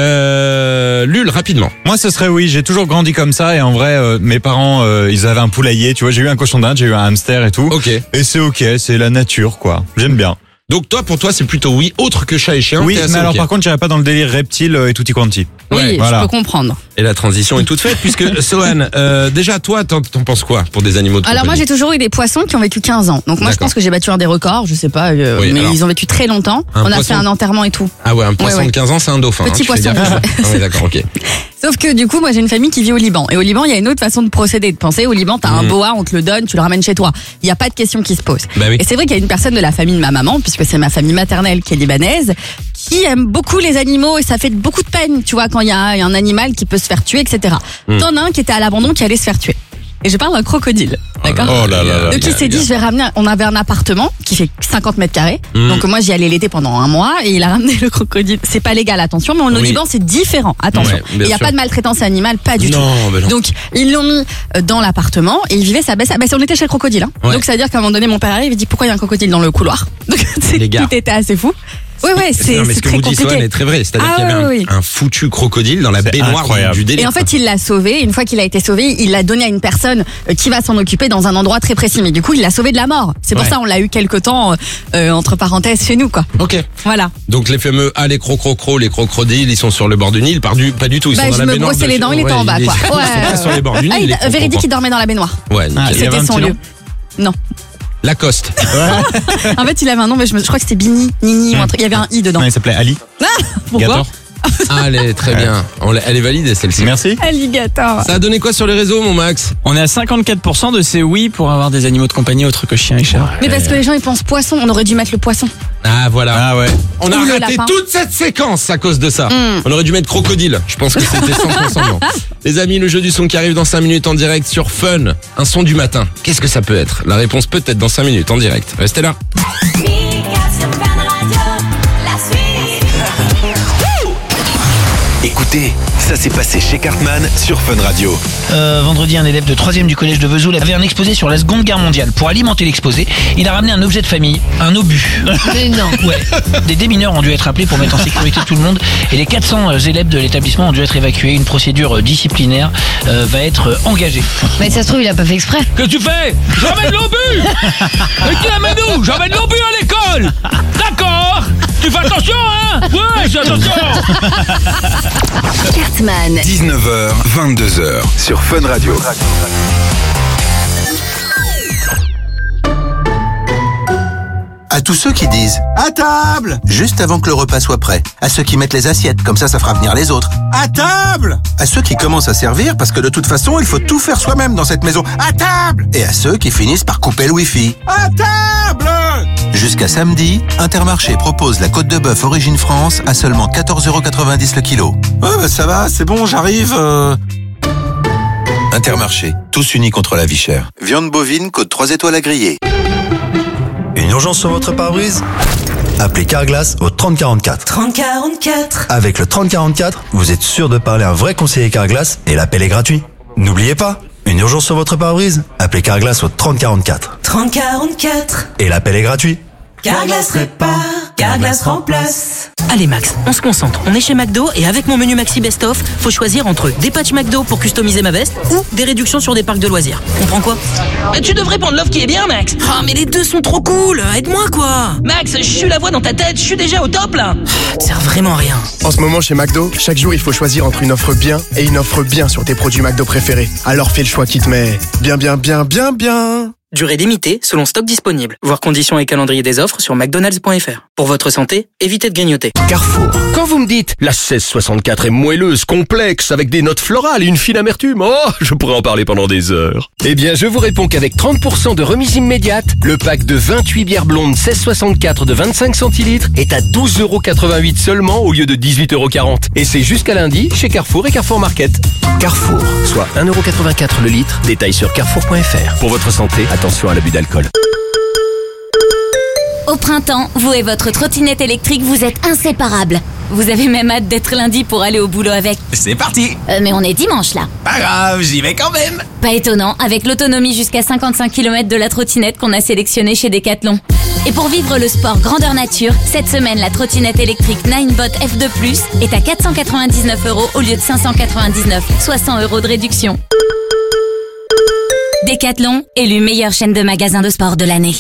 Speaker 5: Euh, Lul, rapidement.
Speaker 4: Moi, ce serait oui. J'ai toujours grandi comme ça et en vrai, euh, mes parents, euh, ils avaient un poulailler. Tu vois, j'ai eu un cochon d'Inde, j'ai eu un hamster et tout.
Speaker 5: Ok.
Speaker 4: Et c'est ok, c'est la nature, quoi. J'aime bien.
Speaker 5: Donc toi pour toi c'est plutôt oui, autre que chat et chien.
Speaker 4: Oui,
Speaker 5: t'es assez
Speaker 4: mais alors
Speaker 5: ok.
Speaker 4: par contre, j'irais pas dans le délire reptile euh, et tutti quanti.
Speaker 6: Oui,
Speaker 5: Ouais,
Speaker 6: je
Speaker 4: voilà.
Speaker 6: peux comprendre.
Speaker 5: Et la transition est toute faite puisque Sohan, euh, déjà toi t'en, t'en penses quoi pour des animaux de
Speaker 6: Alors moi,
Speaker 5: compagnie?
Speaker 6: j'ai toujours eu des poissons qui ont vécu quinze ans. Donc moi, je
Speaker 5: D'accord.
Speaker 6: pense que j'ai battu un des records, je sais pas, euh,
Speaker 5: Oui,
Speaker 6: mais
Speaker 5: alors,
Speaker 6: ils ont vécu très longtemps.
Speaker 5: un
Speaker 6: On a
Speaker 5: poisson-
Speaker 6: fait un enterrement et tout.
Speaker 5: Ah ouais, un poisson
Speaker 6: Ouais, ouais.
Speaker 5: de quinze ans, c'est un dauphin.
Speaker 6: Petit
Speaker 5: hein, tu fais
Speaker 6: poisson,
Speaker 5: gaffe.
Speaker 6: ouais.
Speaker 5: Ah oui, d'accord, ok.
Speaker 6: Sauf que du coup, moi, j'ai une famille qui vit au Liban. Et au Liban, il y a une autre façon de procéder, de penser. Au Liban, t'as un
Speaker 5: Mhm.
Speaker 6: boa, on te le donne, tu le ramènes chez toi. Il n'y a pas de question qui se pose.
Speaker 5: Bah oui.
Speaker 6: Et c'est vrai qu'il y a une personne de la famille de ma maman, puisque c'est ma famille maternelle qui est libanaise, qui aime beaucoup les animaux et ça fait beaucoup de peine, tu vois, quand il y a un, un animal qui peut se faire tuer, et cetera.
Speaker 5: Mhm.
Speaker 6: T'en as un qui était à l'abandon qui allait se faire tuer. Et je parle d'un crocodile. D'accord?
Speaker 5: Oh là là là.
Speaker 6: Donc il s'est dit, je vais ramener. On avait un appartement qui fait cinquante mètres carrés.
Speaker 5: Mm.
Speaker 6: Donc moi j'y allais l'été pendant un mois et il a ramené le crocodile. C'est pas légal, attention, mais au
Speaker 5: Oui.
Speaker 6: Liban c'est différent. Attention,
Speaker 5: Ouais, bien
Speaker 6: il n'y a
Speaker 5: sûr.
Speaker 6: pas de maltraitance animale, pas du
Speaker 5: Non,
Speaker 6: tout.
Speaker 5: mais non.
Speaker 6: Donc ils l'ont mis euh, dans l'appartement et il vivait sa baisse. Ah, bah, on était chez le crocodile. Hein.
Speaker 5: Ouais.
Speaker 6: Donc ça veut dire qu'à un moment donné mon père arrive et dit pourquoi il y a un crocodile dans le couloir. Donc c'est-
Speaker 5: Les gars.
Speaker 6: tout était assez fou. Oui ouais, c'est
Speaker 5: Non, mais
Speaker 6: c'est
Speaker 5: ce que
Speaker 6: très
Speaker 5: vous dites Sohan
Speaker 6: compliqué.
Speaker 5: est très vrai. C'est-à-dire
Speaker 6: Ah
Speaker 5: qu'il y avait
Speaker 6: ouais,
Speaker 5: un,
Speaker 6: oui.
Speaker 5: un foutu crocodile dans la
Speaker 4: C'est
Speaker 5: baignoire du,
Speaker 4: incroyable.
Speaker 5: du délire.
Speaker 6: Et en fait, il l'a sauvé. Une fois qu'il a été sauvé, il l'a donné à une personne euh, qui va s'en occuper dans un endroit très précis. Mais du coup, il l'a sauvé de la mort. C'est pour
Speaker 5: Ouais.
Speaker 6: ça on l'a eu quelque temps euh, euh, entre parenthèses chez nous, quoi.
Speaker 5: Ok.
Speaker 6: Voilà.
Speaker 5: Donc les fameux ah les crocrocros, les crocodiles, ils sont sur le bord du Nil. Par du, pas du tout. Ils
Speaker 6: Bah,
Speaker 5: sont dans
Speaker 6: je
Speaker 5: la
Speaker 6: me
Speaker 5: baignoire
Speaker 6: brossais
Speaker 5: de-
Speaker 6: les dents, il était
Speaker 5: Ouais,
Speaker 6: en bas,
Speaker 5: ils-
Speaker 6: quoi.
Speaker 5: Ils sont
Speaker 6: Ouais.
Speaker 5: pas sur les bords du Nil.
Speaker 6: Ah,
Speaker 5: les
Speaker 6: il,
Speaker 5: crococros.
Speaker 6: véridique, il dormait dans la baignoire.
Speaker 5: Ouais. nickel.
Speaker 4: Ah, il y avait
Speaker 6: C'était
Speaker 4: un
Speaker 6: son
Speaker 4: petit
Speaker 6: lieu.
Speaker 4: nom
Speaker 6: Non.
Speaker 5: Lacoste.
Speaker 6: En fait, il avait un nom, mais je, me- je crois que c'était Bini, Nini, ou un truc. Il y avait un i dedans.
Speaker 4: Non, il s'appelait Ali.
Speaker 6: Pourquoi
Speaker 4: Gator.
Speaker 5: Allez, très bien. On l'a- elle est valide celle-ci.
Speaker 4: Merci.
Speaker 6: Alligator.
Speaker 5: Ça a donné quoi sur les réseaux, mon Max?
Speaker 10: On est à cinquante-quatre pour cent de ces oui pour avoir des animaux de compagnie autres que chiens et chats.
Speaker 6: Mais parce que les gens ils pensent poisson, on aurait dû mettre le poisson.
Speaker 5: Ah voilà.
Speaker 4: Ah ouais.
Speaker 5: On a
Speaker 6: Ou le
Speaker 5: raté
Speaker 6: lapin.
Speaker 5: toute cette séquence à cause de ça.
Speaker 6: Mm.
Speaker 5: On aurait dû mettre crocodile. Je pense que c'était cent pour cent non. Les amis, le jeu du son qui arrive dans cinq minutes en direct sur Fun. Un son du matin. Qu'est-ce que ça peut être? La réponse peut-être dans cinq minutes en direct. Restez là.
Speaker 1: Écoutez, ça s'est passé chez Cartman sur Fun Radio.
Speaker 11: Euh, vendredi, un élève de troisième du collège de Vesoul avait un exposé sur la Seconde Guerre mondiale. Pour alimenter l'exposé, il a ramené un objet de famille, un obus.
Speaker 6: Mais non.
Speaker 11: Ouais. Des démineurs ont dû être appelés pour mettre en sécurité tout le monde et les quatre cents élèves de l'établissement ont dû être évacués. Une procédure disciplinaire euh, va être engagée.
Speaker 12: Mais ça se trouve, il a pas fait exprès.
Speaker 11: Qu'est-ce que tu fais? J'emmène l'obus. Mais qui l'amène où? J'emmène l'obus à l'école. D'accord. Tu fais attention, hein? Ouais, fais attention.
Speaker 2: Cartman,
Speaker 1: dix-neuf heures, vingt-deux heures sur Fun Radio.
Speaker 13: À tous ceux qui disent « À table !» juste avant que le repas soit prêt. À ceux qui mettent les assiettes, comme ça, ça fera venir les autres. « À table !» À ceux qui commencent à servir, parce que de toute façon, il faut tout faire soi-même dans cette maison. « À table !» Et à ceux qui finissent par couper le wifi. « À table !» Jusqu'à samedi, Intermarché propose la côte de bœuf Origine France à seulement quatorze euros quatre-vingt-dix le kilo. « Ouais, bah ça va, c'est bon, j'arrive. Euh... Intermarché, tous unis contre la vie chère. Viande bovine, côte trois étoiles à griller.
Speaker 14: Une urgence sur votre pare-brise? Appelez Carglass au trente quarante-quatre.
Speaker 15: trente quarante-quatre.
Speaker 14: Avec le trente quarante-quatre, vous êtes sûr de parler à un vrai conseiller Carglass et l'appel est gratuit. N'oubliez pas, une urgence sur votre pare-brise? Appelez Carglass au trente quarante-quatre.
Speaker 15: trente quarante-quatre.
Speaker 14: Et l'appel est gratuit.
Speaker 15: Carglass répare, Carglass remplace.
Speaker 16: Allez Max, on se concentre. On est chez McDo et avec mon menu Maxi Best Of, faut choisir entre des patchs McDo pour customiser ma veste ou des réductions sur des parcs de loisirs. On prend quoi?
Speaker 11: Mais tu devrais prendre l'offre qui est bien, Max.
Speaker 16: Ah mais les deux sont trop cool. Aide-moi quoi.
Speaker 11: Max, je suis la voix dans ta tête. Je suis déjà au top là.
Speaker 16: Ça sert vraiment à rien.
Speaker 17: En ce moment chez McDo, chaque jour il faut choisir entre une offre bien et une offre bien sur tes produits McDo préférés. Alors fais le choix qui te met bien bien bien bien bien.
Speaker 16: Durée limitée selon stock disponible. Voir conditions et calendrier des offres sur mcdonalds point f r. Pour votre santé, évitez de grignoter.
Speaker 12: Carrefour. Quand vous me dites la seize soixante-quatre est moelleuse, complexe, avec des notes florales et une fine amertume, oh, je pourrais en parler pendant des heures. Eh bien, je vous réponds qu'avec trente pour cent de remise immédiate, le pack de vingt-huit bières blondes seize soixante-quatre de vingt-cinq centilitres est à douze euros quatre-vingt-huit seulement au lieu de dix-huit euros quarante. Et c'est jusqu'à lundi chez Carrefour et Carrefour Market. Carrefour, soit un euro quatre-vingt-quatre le litre. Détail sur carrefour point f r. Pour votre santé, attention à l'abus d'alcool.
Speaker 2: Au printemps, vous et votre trottinette électrique, vous êtes inséparables. Vous avez même hâte d'être lundi pour aller au boulot avec.
Speaker 1: C'est parti.
Speaker 2: Euh, mais on est dimanche là.
Speaker 1: Pas grave, j'y vais quand même.
Speaker 2: Pas étonnant, avec l'autonomie jusqu'à cinquante-cinq kilomètres de la trottinette qu'on a sélectionnée chez Decathlon. Et pour vivre le sport grandeur nature, cette semaine, la trottinette électrique Ninebot F deux plus est à quatre cent quatre-vingt-dix-neuf euros au lieu de cinq cent quatre-vingt-dix-neuf, soit cent euros de réduction. Decathlon, élu meilleure chaîne de magasins de sport de l'année.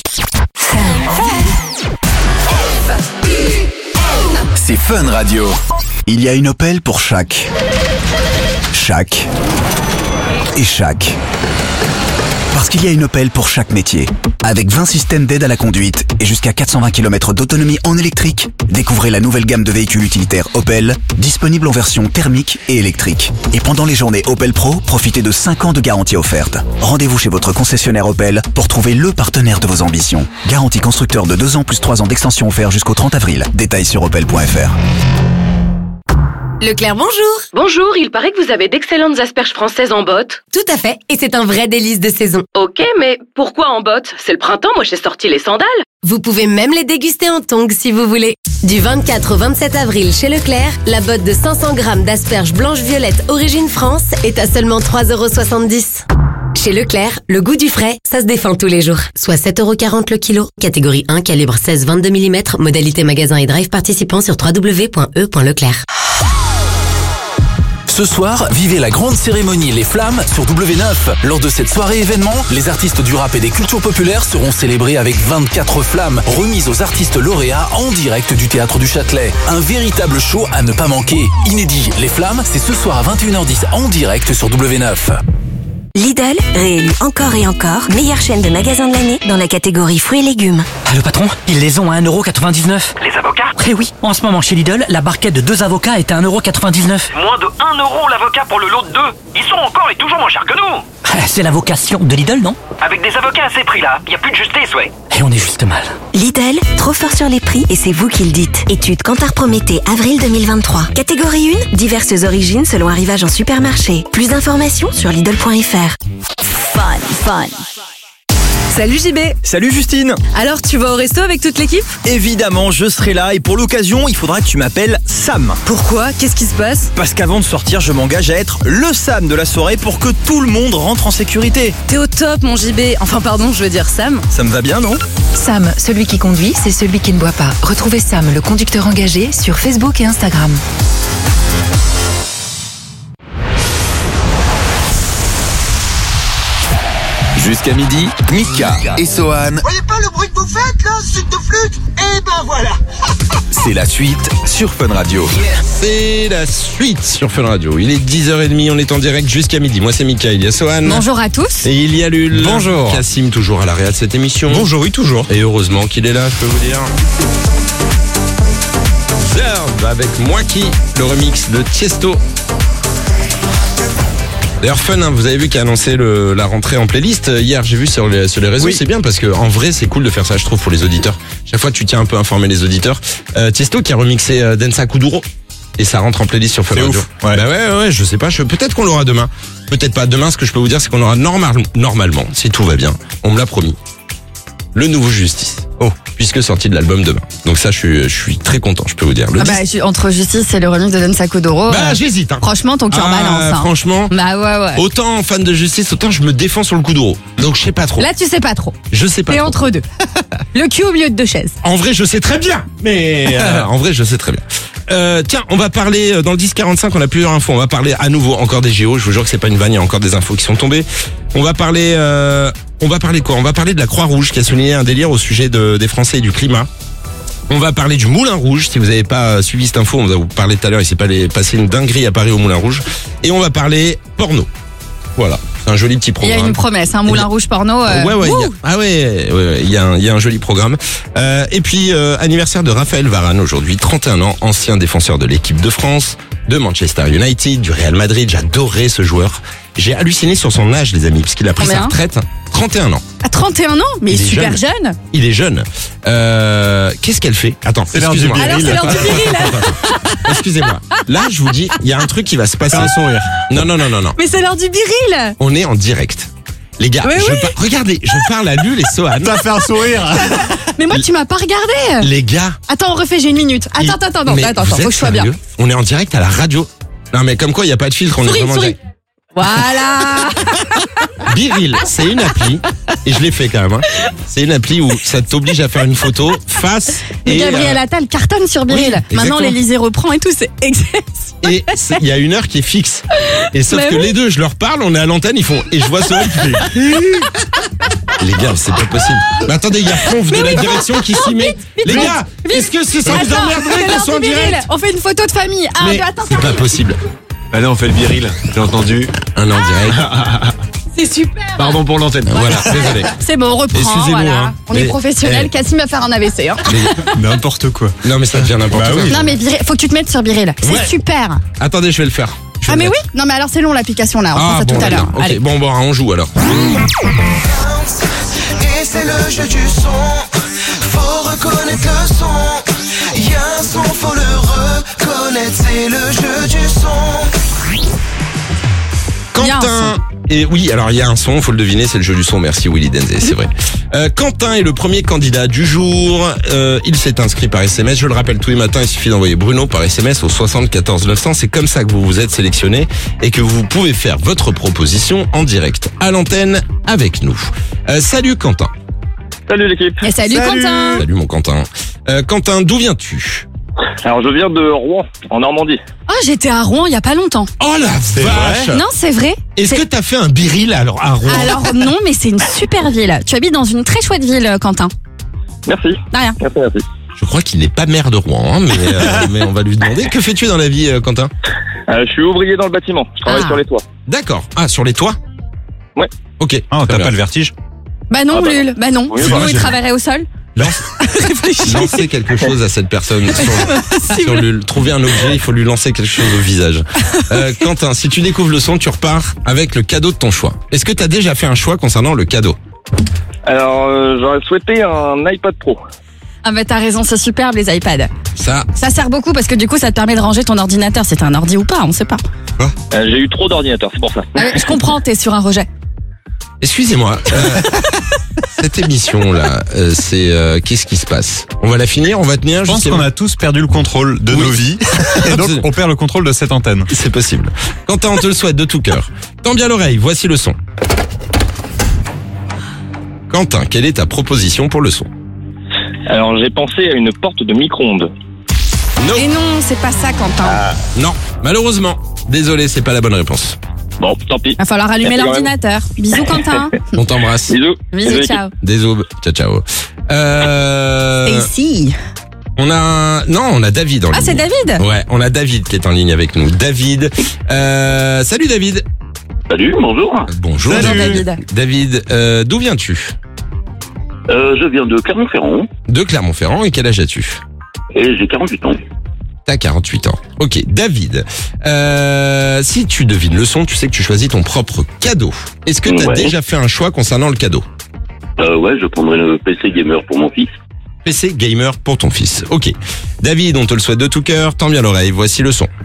Speaker 1: C'est Fun Radio. Il y a une Opel pour chaque. Chaque. Et chaque. Parce qu'il y a une Opel pour chaque métier. Avec vingt systèmes d'aide à la conduite et jusqu'à quatre cent vingt kilomètres d'autonomie en électrique, découvrez la nouvelle gamme de véhicules utilitaires Opel, disponible en version thermique et électrique. Et pendant les journées Opel Pro, profitez de cinq ans de garantie offerte. Rendez-vous chez votre concessionnaire Opel pour trouver le partenaire de vos ambitions. Garantie constructeur de deux ans plus trois ans d'extension offert jusqu'au trente avril. Détails sur opel point f r.
Speaker 18: Leclerc, bonjour.
Speaker 19: Bonjour, il paraît que vous avez d'excellentes asperges françaises en botte.
Speaker 18: Tout à fait, et c'est un vrai délice de saison.
Speaker 19: Ok, mais pourquoi en botte? C'est le printemps, moi j'ai sorti les sandales.
Speaker 18: Vous pouvez même les déguster en tongs si vous voulez. Du vingt-quatre au vingt-sept avril chez Leclerc, la botte de cinq cents grammes d'asperges blanches-violettes origine France est à seulement trois euros soixante-dix. Chez Leclerc, le goût du frais, ça se défend tous les jours. Soit sept euros quarante le kilo. Catégorie un, calibre seize vingt-deux millimètres. Modalité magasin et drive participant sur w w w point e point leclerc.
Speaker 1: Ce soir, vivez la grande cérémonie Les Flammes sur W neuf. Lors de cette soirée événement, les artistes du rap et des cultures populaires seront célébrés avec vingt-quatre flammes remises aux artistes lauréats en direct du Théâtre du Châtelet. Un véritable show à ne pas manquer. Inédit, Les Flammes, c'est ce soir à vingt et une heures dix en direct sur W neuf.
Speaker 20: Lidl, réélu encore et encore, meilleure chaîne de magasins de l'année dans la catégorie fruits et légumes.
Speaker 11: Ah, le patron, ils les ont à un euro quatre-vingt-dix-neuf.
Speaker 21: Les avocats?
Speaker 11: Eh oui, en ce moment chez Lidl, la barquette de deux avocats est à un euro quatre-vingt-dix-neuf.
Speaker 21: Moins de un euro l'avocat pour le lot de deux. Ils sont encore et toujours moins chers que nous.
Speaker 11: C'est la vocation de Lidl, non?
Speaker 21: Avec des avocats à ces prix-là, il n'y a plus de justice, ouais.
Speaker 11: Et on est juste mal.
Speaker 20: Lidl, trop fort sur les prix et c'est vous qui le dites. Étude Kantar Prométhée, avril deux mille vingt-trois. Catégorie un, diverses origines selon arrivage en supermarché. Plus d'informations sur lidl point f r.
Speaker 2: Fun, fun.
Speaker 22: Salut J B.
Speaker 23: Salut Justine.
Speaker 22: Alors, tu vas au resto avec toute l'équipe?
Speaker 23: Évidemment, je serai là et pour l'occasion, il faudra que tu m'appelles Sam.
Speaker 22: Pourquoi? Qu'est-ce qui se passe?
Speaker 23: Parce qu'avant de sortir, je m'engage à être le Sam de la soirée pour que tout le monde rentre en sécurité.
Speaker 22: T'es au top, mon J B. Enfin, pardon, je veux dire Sam.
Speaker 23: Ça me va bien, non?
Speaker 24: Sam, celui qui conduit, c'est celui qui ne boit pas. Retrouvez Sam, le conducteur engagé, sur Facebook et Instagram.
Speaker 1: Jusqu'à midi, Mika et Sohan.
Speaker 9: Voyez pas le bruit que vous faites là, suite de flûte? Eh ben voilà.
Speaker 1: C'est la suite sur Fun Radio.
Speaker 5: C'est la suite sur Fun Radio. Il est dix heures trente, on est en direct jusqu'à midi. Moi c'est Mika, il y a Sohan.
Speaker 6: Bonjour à tous.
Speaker 5: Et il y a Lul.
Speaker 4: Bonjour.
Speaker 5: Cassim toujours à l'arrière de cette émission.
Speaker 4: Bonjour, oui toujours.
Speaker 5: Et heureusement qu'il est là, je peux vous dire. Zerb avec Moi qui, le remix de Tiesto. D'ailleurs Fun, hein, vous avez vu qu'il a annoncé le, la rentrée en playlist hier, j'ai vu sur les, sur les réseaux, oui. C'est bien parce que en vrai c'est cool de faire ça, je trouve, pour les auditeurs. Chaque fois tu tiens un peu à informer les auditeurs. Euh, Tiesto qui a remixé euh, Densa Kuduro et ça rentre en playlist sur Fun Radio. Ouf, ouais. Bah ouais ouais, je sais pas, je, peut-être qu'on l'aura demain, peut-être pas demain. Ce que je peux vous dire c'est qu'on aura normal, normalement, si tout va bien, on me l'a promis, le nouveau Justice. Oh, puisque sorti de l'album demain. Donc ça, je suis, je suis très content, je peux vous dire. Le
Speaker 6: ah bah, dix... Entre Justice et le remix de Densa Kuduro.
Speaker 5: Bah, euh, j'hésite. Hein.
Speaker 6: Franchement, ton cœur
Speaker 5: ah,
Speaker 6: balance. Hein.
Speaker 5: Franchement.
Speaker 6: Bah ouais, ouais.
Speaker 5: Autant fan de Justice, autant je me défends sur le Kuduro. Donc je sais pas trop.
Speaker 6: Là, tu sais pas trop.
Speaker 5: Je sais pas
Speaker 6: T'es
Speaker 5: trop.
Speaker 6: entre deux. Le cul au milieu de deux chaises.
Speaker 5: En vrai, je sais très bien. Mais euh, en vrai, je sais très bien. Euh, tiens, on va parler dans le dix quarante-cinq, on a plusieurs infos. On va parler à nouveau encore des J O. Je vous jure que c'est pas une vanne, il y a encore des infos qui sont tombées. On va parler, euh, on va parler quoi On va parler de la Croix-Rouge qui a souligné un délire au sujet de, des Français et du climat. On va parler du Moulin Rouge. Si vous n'avez pas suivi cette info, on va vous parler tout à l'heure. Il s'est passé une dinguerie à Paris au Moulin Rouge. Et on va parler porno. Voilà, c'est un joli petit
Speaker 6: Il y
Speaker 5: programme.
Speaker 6: a une promesse, un moulin rouge porno. euh,
Speaker 5: Ouais, ouais, il y a-
Speaker 6: wouh.
Speaker 5: ah ouais, ouais, ouais, il y, a un- il y a un joli programme. Euh, et puis, euh, anniversaire de Raphaël Varane aujourd'hui, trente et un ans, ancien défenseur de l'équipe de France, de Manchester United, du Real Madrid. J'adorais ce joueur. J'ai halluciné sur son âge, les amis, parce qu'il a pris sa
Speaker 6: Combien
Speaker 5: retraite. trente et un ans.
Speaker 6: À trente et un ans, mais
Speaker 5: Il est
Speaker 6: super
Speaker 5: jeune.
Speaker 6: jeune.
Speaker 5: Il est jeune. Euh, Qu'est-ce qu'elle fait? Attends,
Speaker 4: C'est l'heure du
Speaker 5: excusez-moi.
Speaker 6: Alors c'est l'heure du viril.
Speaker 5: Excusez-moi. Là, je vous dis, il y a un truc qui va se passer.
Speaker 4: Un sourire.
Speaker 5: Non, non, non, non, non.
Speaker 6: Mais c'est l'heure du viril.
Speaker 5: On est en direct. Les gars,
Speaker 6: Mais
Speaker 5: je
Speaker 6: oui.
Speaker 5: par- regardez, je parle à Lul et Sohan.
Speaker 4: T'as fait un sourire.
Speaker 6: Mais moi, tu m'as pas regardé.
Speaker 5: Les gars.
Speaker 6: Attends, on refait, j'ai une minute.
Speaker 5: il-
Speaker 6: Attends, attends, attends,
Speaker 5: mais
Speaker 6: attends,
Speaker 5: vous
Speaker 6: attends, faut
Speaker 5: êtes
Speaker 6: que je sois bien.
Speaker 5: sérieux? On est en direct à la radio. Non, mais comme quoi, il n'y a pas de filtre, on est
Speaker 6: Souris,
Speaker 5: vraiment en
Speaker 6: souris.
Speaker 5: direct.
Speaker 6: Voilà.
Speaker 5: Biril, c'est une appli, et je l'ai fait quand même. Hein. C'est une appli où ça t'oblige à faire une photo face
Speaker 6: Mais
Speaker 5: et
Speaker 6: Gabriel
Speaker 5: euh,
Speaker 6: Attal cartonne sur Biril.
Speaker 5: oui,
Speaker 6: Maintenant,
Speaker 5: exactement.
Speaker 6: l'Elysée reprend et tout, c'est exceptionnel.
Speaker 5: et c'est- il y a une heure qui est fixe. Et sauf
Speaker 6: Mais
Speaker 5: que
Speaker 6: oui.
Speaker 5: les deux, je leur parle, on est à l'antenne, ils font et je vois Sohan qui fait. Les gars, c'est pas possible. Mais attendez, il y a Conf de la direction qui s'y met. Les
Speaker 6: vite,
Speaker 5: gars, est-ce que c'est ça vous
Speaker 6: Attends,
Speaker 5: emmerderait
Speaker 6: c'est
Speaker 5: qu'on
Speaker 6: l'heure
Speaker 5: soit en
Speaker 6: du Biril.
Speaker 5: direct?
Speaker 6: On fait une photo de famille. Un,
Speaker 5: Mais
Speaker 6: deux, attends,
Speaker 5: c'est pas possible.
Speaker 4: Allez, on fait le viril. J'ai entendu.
Speaker 5: Un en direct.
Speaker 6: c'est super.
Speaker 4: Pardon pour l'antenne.
Speaker 5: Voilà, désolé.
Speaker 6: C'est bon, on reprend.
Speaker 5: Excusez-moi,
Speaker 6: Voilà.
Speaker 5: hein.
Speaker 6: On
Speaker 5: Mais-
Speaker 6: est professionnel.
Speaker 5: eh.
Speaker 6: Cassim va faire un A V C. Hein.
Speaker 4: N'importe quoi.
Speaker 5: Non, mais ça devient n'importe
Speaker 4: Bah
Speaker 5: quoi.
Speaker 4: oui.
Speaker 6: Non, mais Biril, faut que tu te mettes sur Biril. C'est
Speaker 5: Ouais.
Speaker 6: super.
Speaker 5: Attendez, je vais le faire. Je vais
Speaker 6: Ah,
Speaker 5: le
Speaker 6: mais oui.
Speaker 5: mettre.
Speaker 6: Non, mais alors c'est long l'application là. On
Speaker 5: Ah,
Speaker 6: fera ça
Speaker 5: bon,
Speaker 6: tout à l'heure.
Speaker 5: d'accord. Ok,
Speaker 6: Allez.
Speaker 5: bon, bon, on joue alors.
Speaker 9: Et c'est le jeu du son. Faut reconnaître le son. Y a un son, faut le reconnaître. C'est le jeu du son.
Speaker 6: Il y a un
Speaker 5: Quentin. Et oui, alors il y a un son, faut le deviner, c'est le jeu du son. Merci Willy Denzé, c'est vrai. Euh, Quentin est le premier candidat du jour. Euh, il s'est inscrit par S M S. Je le rappelle tous les matins, il suffit d'envoyer Bruno par S M S au soixante-quatorze neuf cents. C'est comme ça que vous vous êtes sélectionné et que vous pouvez faire votre proposition en direct à l'antenne avec nous. Euh, salut Quentin.
Speaker 3: Salut l'équipe.
Speaker 6: Et salut, Quentin.
Speaker 5: Salut mon Quentin. Euh, Quentin, d'où viens-tu?
Speaker 3: Alors je viens de Rouen, en Normandie.
Speaker 6: Oh, j'étais à Rouen il y a pas longtemps.
Speaker 5: Oh la vache.
Speaker 6: Non, c'est vrai.
Speaker 5: Est-ce que t'as fait un biril alors à Rouen?
Speaker 6: Alors non, mais c'est une super ville. Tu habites dans une très chouette ville, Quentin.
Speaker 3: Merci.
Speaker 6: De rien.
Speaker 3: Merci, merci.
Speaker 5: Je crois qu'il n'est pas maire de Rouen, hein, mais, euh, mais on va lui demander. Que fais-tu dans la vie, euh, Quentin?
Speaker 3: Euh, je suis ouvrier dans le bâtiment, je travaille
Speaker 6: Ah.
Speaker 3: sur les toits.
Speaker 5: D'accord. Ah, sur les toits?
Speaker 3: Ouais.
Speaker 5: Ok.
Speaker 4: Ah,
Speaker 5: très
Speaker 4: t'as
Speaker 5: bien.
Speaker 4: pas le vertige?
Speaker 6: Bah non,
Speaker 3: Ah bah.
Speaker 6: Lul. Bah non.
Speaker 3: Oui,
Speaker 6: Sinon,
Speaker 3: bah,
Speaker 6: il
Speaker 3: j'ai-
Speaker 6: travaillerait au sol.
Speaker 5: Lance... Lancez quelque chose à cette personne sur, sur le, trouver un objet, il faut lui lancer quelque chose au visage. Euh, Quentin, si tu découvres le son, tu repars avec le cadeau de ton choix. Est-ce que tu as déjà fait un choix concernant le cadeau?
Speaker 3: Alors euh, j'aurais souhaité un iPad Pro.
Speaker 6: Ah bah t'as raison, c'est superbe les iPads.
Speaker 5: Ça,
Speaker 6: Ça sert beaucoup parce que du coup ça te permet de ranger ton ordinateur. C'est un ordi ou pas, on sait pas.
Speaker 3: Euh, J'ai eu trop d'ordinateurs, c'est pour ça.
Speaker 6: Ah ouais, je comprends, t'es sur un rejet.
Speaker 5: excusez-moi. euh, cette émission là, euh, c'est euh, qu'est-ce qui se passe? On va la finir, on va tenir.
Speaker 4: Je pense
Speaker 5: sais
Speaker 4: qu'on
Speaker 5: pas.
Speaker 4: a tous perdu le contrôle de
Speaker 5: Oui.
Speaker 4: nos vies. Et donc, on perd le contrôle de cette antenne.
Speaker 5: C'est possible. Quentin, on te le souhaite de tout cœur. Tends bien l'oreille, voici le son. Quentin, quelle est ta proposition pour le son?
Speaker 3: Alors j'ai pensé à une porte de micro-ondes.
Speaker 5: Non.
Speaker 6: Et non, c'est pas ça, Quentin.
Speaker 5: Non, malheureusement. Désolé, c'est pas la bonne réponse.
Speaker 3: Bon, tant pis.
Speaker 6: Va falloir allumer
Speaker 3: Merci quand même.
Speaker 6: l'ordinateur. Bisous, Quentin.
Speaker 5: On t'embrasse.
Speaker 3: Bisous.
Speaker 6: Bisous, ciao.
Speaker 5: Des aubes. Ciao, ciao. Euh...
Speaker 6: Et ici.
Speaker 5: On a un... Non, on a David en
Speaker 6: Ah,
Speaker 5: ligne.
Speaker 6: c'est David.
Speaker 5: Ouais, on a David qui est en ligne avec nous. David. Euh... Salut David.
Speaker 3: Salut, bonjour.
Speaker 5: Bonjour
Speaker 6: Bonjour, David.
Speaker 5: David, euh, d'où viens-tu?
Speaker 3: Euh, je viens de Clermont-Ferrand
Speaker 5: De Clermont-Ferrand, et quel âge as-tu?
Speaker 3: et j'ai quarante-huit ans.
Speaker 5: T'as quarante-huit ans. Ok, David. Euh, si tu devines le son, tu sais que tu choisis ton propre cadeau. Est-ce que t'as
Speaker 3: Ouais.
Speaker 5: déjà fait un choix concernant le cadeau?
Speaker 3: Euh, ouais, je prendrai le P C gamer pour mon fils.
Speaker 5: P C gamer pour ton fils. Ok. David, on te le souhaite de tout cœur. Tends bien l'oreille. Voici le son.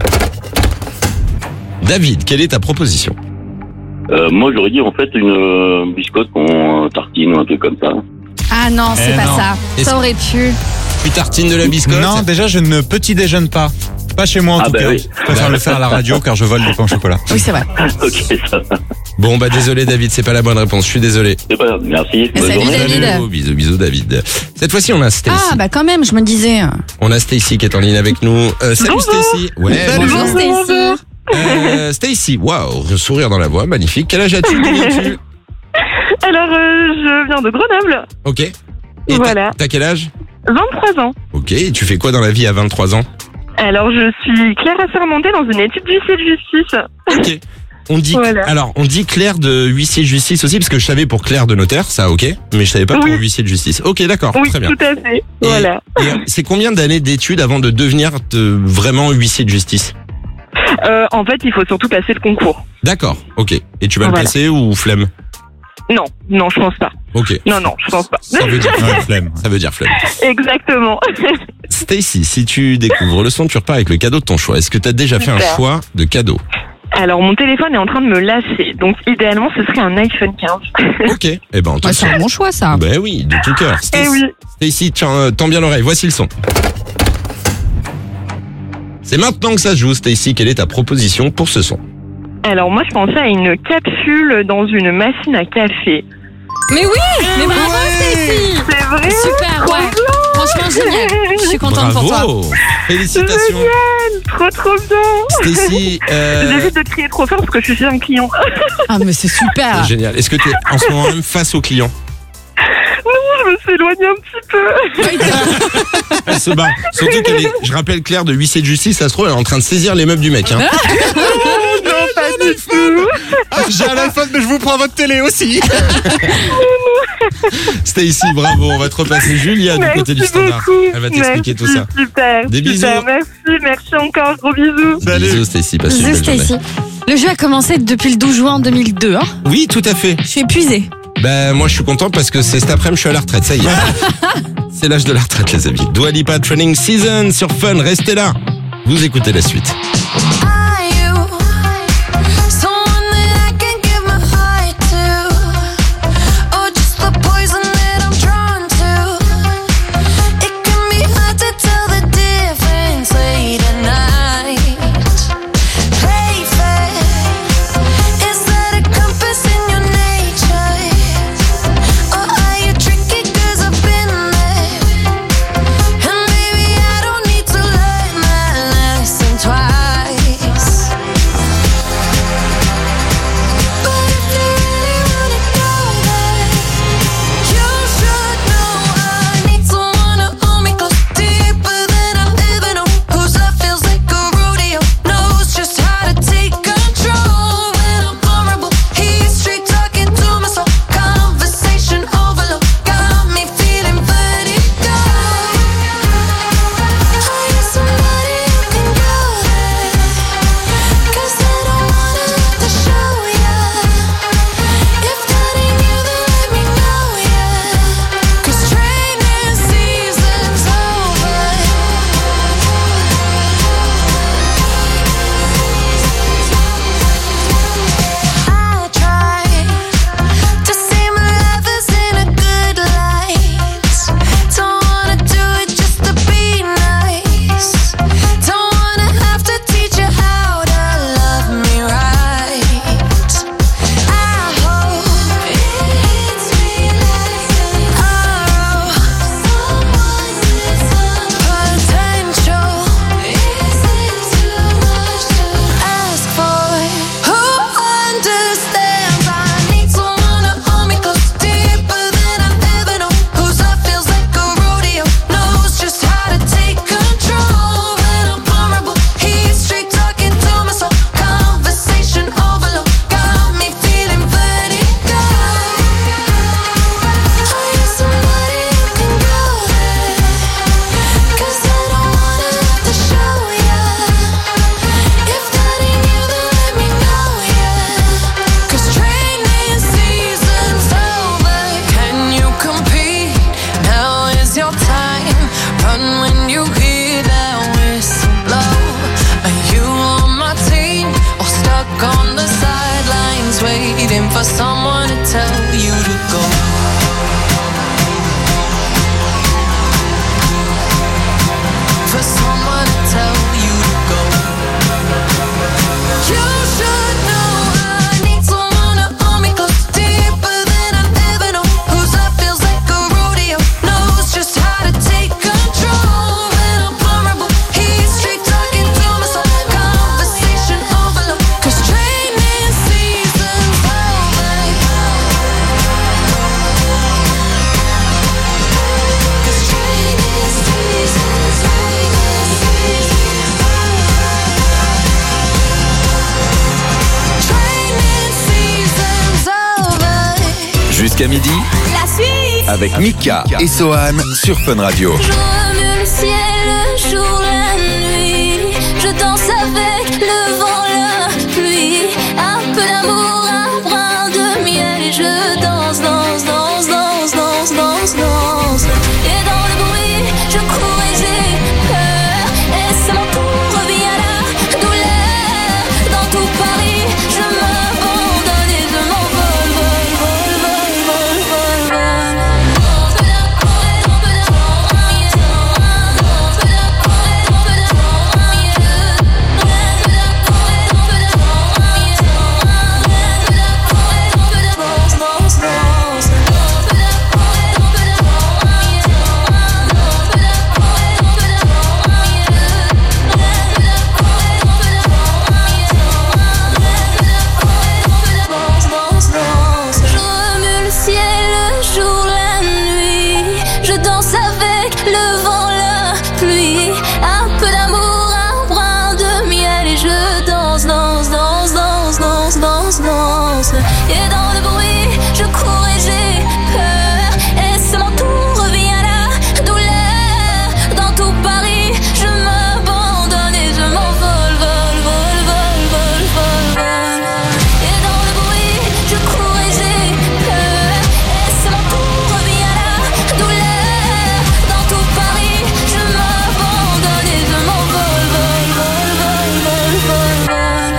Speaker 5: David, quelle est ta proposition?
Speaker 3: Euh, moi, j'aurais dit en fait une euh, biscotte en tartine ou un truc comme ça.
Speaker 6: Ah non, c'est
Speaker 4: Eh
Speaker 6: pas
Speaker 4: non.
Speaker 6: ça.
Speaker 5: Est-ce-
Speaker 6: Ça aurait pu.
Speaker 5: Tu tartines de la biscotte?
Speaker 4: Non, déjà, je ne petit déjeune pas. Pas chez moi en
Speaker 3: Ah
Speaker 4: tout
Speaker 3: bah
Speaker 4: cas.
Speaker 3: oui.
Speaker 4: Je préfère le faire à la radio car je vole du pain au chocolat.
Speaker 6: Oui, c'est vrai.
Speaker 3: Ok, ça va.
Speaker 5: Bon, bah désolé David, c'est pas la bonne réponse. Je suis désolé.
Speaker 3: C'est pas grave, merci.
Speaker 6: Et
Speaker 3: Bonne
Speaker 6: salut,
Speaker 3: journée.
Speaker 6: David.
Speaker 5: Salut, bisous, bisous David. Cette fois-ci, on a Stacy.
Speaker 6: Ah bah quand même, je me disais.
Speaker 5: On a Stacy qui est en ligne avec nous. Euh, salut Stacy. Ouais.
Speaker 6: Bonjour Stacy.
Speaker 5: Euh, Stacy, waouh, le sourire dans la voix, magnifique. Quel âge as-tu? D'où viens-tu?
Speaker 7: Alors, euh, je viens de Grenoble.
Speaker 5: Ok. Et t'as-
Speaker 7: Voilà.
Speaker 5: T'as quel âge?
Speaker 7: vingt-trois ans.
Speaker 5: Ok, et tu fais quoi dans la vie à vingt-trois ans?
Speaker 7: Alors, je suis Claire assermentée dans une étude d'huissier de justice.
Speaker 5: Ok. on dit,
Speaker 7: Voilà.
Speaker 5: alors, on dit clerc de huissier de justice aussi, parce que je savais pour clerc de notaire, ça, ok, mais je savais pas
Speaker 7: Oui.
Speaker 5: pour huissier de justice. Ok, d'accord,
Speaker 7: Oui,
Speaker 5: très bien.
Speaker 7: tout à fait.
Speaker 5: Et-
Speaker 7: Voilà.
Speaker 5: et c'est combien d'années d'études avant de devenir de, vraiment huissier de justice?
Speaker 7: Euh, en fait, il faut surtout passer le concours.
Speaker 5: D'accord, ok. Et tu vas le
Speaker 7: Voilà.
Speaker 5: passer ou flemme?
Speaker 7: Non, non, je pense pas.
Speaker 5: Ok.
Speaker 7: Non, non, je pense pas.
Speaker 5: Ça veut dire flemme. Ça veut dire flemme.
Speaker 7: Exactement.
Speaker 5: Stacy, si tu découvres le son, tu repars avec le cadeau de ton choix. Est-ce que tu as déjà fait un
Speaker 7: Super.
Speaker 5: choix de cadeau?
Speaker 7: Alors, mon téléphone est en train de me lasser. Donc, idéalement, ce serait un iPhone quinze.
Speaker 5: Ok. Eh ben, on te
Speaker 6: Ouais, c'est un bon choix, ça.
Speaker 5: Ben oui, de tout cœur.
Speaker 7: Eh
Speaker 5: Stacy,
Speaker 7: oui.
Speaker 5: Stacy, tiens, euh, tends bien l'oreille. Voici le son. C'est maintenant que ça se joue, Stacy. Quelle est ta proposition pour ce son?
Speaker 7: Alors, moi, je pensais à une capsule dans une machine à café.
Speaker 6: Mais oui, mais bravo Stacy.
Speaker 7: C'est vrai.
Speaker 6: Super,
Speaker 7: Trop
Speaker 6: ouais.
Speaker 7: bien.
Speaker 6: Franchement génial. Je suis contente pour toi.
Speaker 5: Bravo. Félicitations.
Speaker 7: Génial. Trop, trop bien.
Speaker 5: Stacy, euh,
Speaker 7: J'évite de crier trop fort parce que je suis chez un client.
Speaker 6: Ah mais c'est super.
Speaker 5: c'est génial. Est-ce que tu es en ce moment même face au client?
Speaker 7: Non, je me suis éloignée un petit peu.
Speaker 5: Elle se bat. Surtout qu'elle est, je rappelle Claire de huissier de justice, ça se trouve, elle est en train de saisir les meubles du mec. Hein.
Speaker 7: Non, pas du tout.
Speaker 4: J'ai un iPhone, mais je vous prends votre télé aussi.
Speaker 5: Stacy, bravo. On va te repasser Julia du côté du
Speaker 7: Merci
Speaker 5: standard.
Speaker 7: beaucoup.
Speaker 5: Elle va t'expliquer tout
Speaker 7: Merci,
Speaker 5: ça.
Speaker 7: Super.
Speaker 5: Des bisous.
Speaker 7: super, Merci, merci encore. Gros bisous.
Speaker 5: Bisous Stacy, passe une
Speaker 6: Bisous
Speaker 5: belle journée.
Speaker 6: Stacy. Le jeu a commencé depuis le douze juin deux mille deux. Hein.
Speaker 5: Oui, tout à fait.
Speaker 6: Je suis épuisée.
Speaker 5: Ben moi je suis content parce que c'est cet après-midi je suis à la retraite, ça y est. C'est l'âge de la retraite les amis. Dua Lipa Training Season sur Fun, restez là. Vous écoutez la suite.
Speaker 8: Twice Jusqu'à midi,
Speaker 2: La suite.
Speaker 8: avec Mika et Sohan sur Fun Radio.
Speaker 2: Je remue le ciel, le jour, la nuit. Je danse avec le vent, la pluie. Un peu d'amour, un brin de miel. Et je danse, danse, danse, danse, danse, danse, danse. Et dans le bruit, je cours et j'ai peur. Et c'est mon tour, revient la douleur. Dans tout Paris, je m'abandonne et je m'envole, vol, vol, vol, vol, vol, vol. Je remue le ciel, le jour, la nuit. Je danse avec le vent, la pluie. Un peu d'amour, un brin de miel. Et je danse, danse, danse, danse, danse, danse, danse. Et dans le bruit, je cours et j'ai peur. Et c'est mon tour, revient la douleur. Dans tout Paris, je m'abandonne et je m'envole, vol, vol, vol, vol, vol, vol. Et dans le bruit, je cours et j'ai peur. Et c'est mon tour, revient la douleur. Dans tout Paris, je m'abandonne et je m'envole, vol, vol, vol, vol, vol, vol.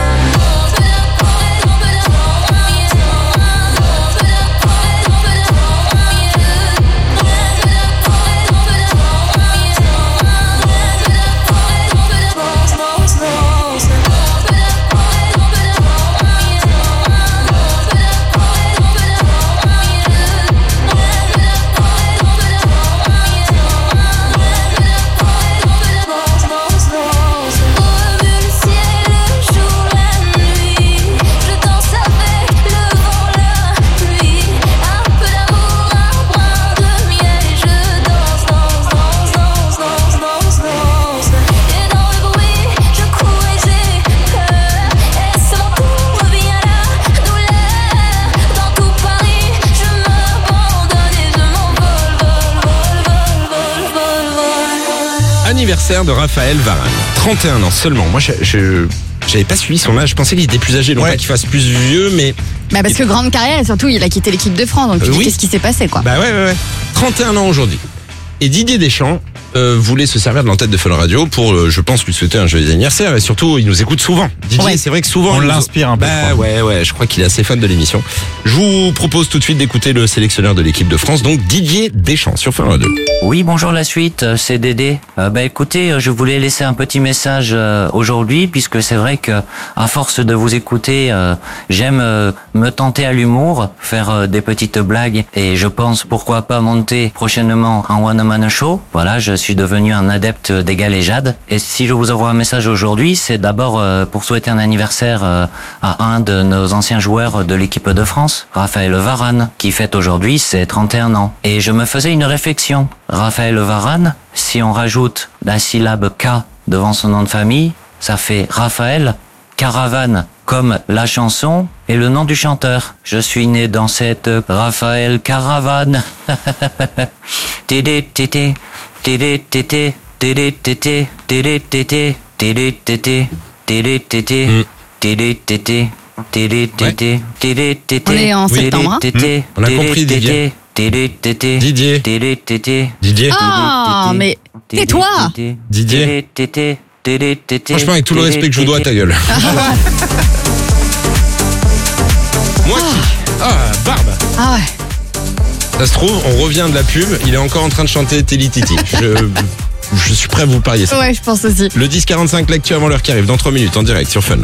Speaker 5: Anniversaire de Raphaël Varane. trente et un ans seulement. Moi, je, je j'avais pas suivi son âge. Je pensais qu'il était plus âgé, non pas qu'il fasse plus vieux, mais.
Speaker 6: Bah parce que grande carrière et surtout il a quitté l'équipe de France, donc tu
Speaker 5: Euh,
Speaker 6: dis,
Speaker 5: oui.
Speaker 6: qu'est-ce qui s'est passé quoi.
Speaker 5: Bah ouais, ouais, ouais. trente et un ans aujourd'hui. Et Didier Deschamps euh, voulait se servir de l'antenne de Fun Radio pour, euh, je pense, lui souhaiter un joyeux anniversaire. Et surtout, il nous écoute souvent. Didier,
Speaker 4: Ouais.
Speaker 5: c'est vrai que souvent...
Speaker 4: On
Speaker 5: il nous-
Speaker 4: l'inspire un peu,
Speaker 5: Bah
Speaker 4: je crois.
Speaker 5: ouais, ouais, je crois qu'il est assez fan de l'émission. Je vous propose tout de suite d'écouter le sélectionneur de l'équipe de France, donc Didier Deschamps sur Fun Radio.
Speaker 10: Oui, bonjour la suite, euh, c'est Dédé. Euh, bah écoutez, euh, je voulais laisser un petit message euh, aujourd'hui, puisque c'est vrai que à force de vous écouter, euh, j'aime euh, me tenter à l'humour, faire euh, des petites blagues, et je pense pourquoi pas monter prochainement un one-man show. Voilà, je suis devenu un adepte des galéjades. Et si je vous envoie un message aujourd'hui, c'est d'abord euh, pour souhaiter un anniversaire euh, à un de nos anciens joueurs de l'équipe de France, Raphaël Varane, qui fête aujourd'hui ses trente et un ans. Et je me faisais une réflexion. Raphaël Varane, si on rajoute la syllabe K devant son nom de famille, ça fait Raphaël Caravane, comme la chanson et le nom du chanteur. Je suis né dans cette Raphaël Caravane. Tédé tété, tédé tété, tédé tété, tédé tété, tédé tété, tédé tété, tédé tété, tédé tété, tédé tété.
Speaker 6: On est en septembre, hein.
Speaker 5: Mmh. On a compris, Didier.
Speaker 10: Didier.
Speaker 5: Didier. Didier.
Speaker 6: Ah, mais tais-toi.
Speaker 5: Didier. Franchement, avec tout le respect que je vous dois, ta gueule. Moi qui Ah, Barbe.
Speaker 6: Ah ouais.
Speaker 5: Ça se trouve, on revient de la pub, il est encore en train de chanter Télé Titi. Je, je suis prêt à vous parier ça.
Speaker 6: Ouais, je pense aussi.
Speaker 5: Le dix quarante-cinq, l'actu avant l'heure qui arrive dans trois minutes en direct sur Fun.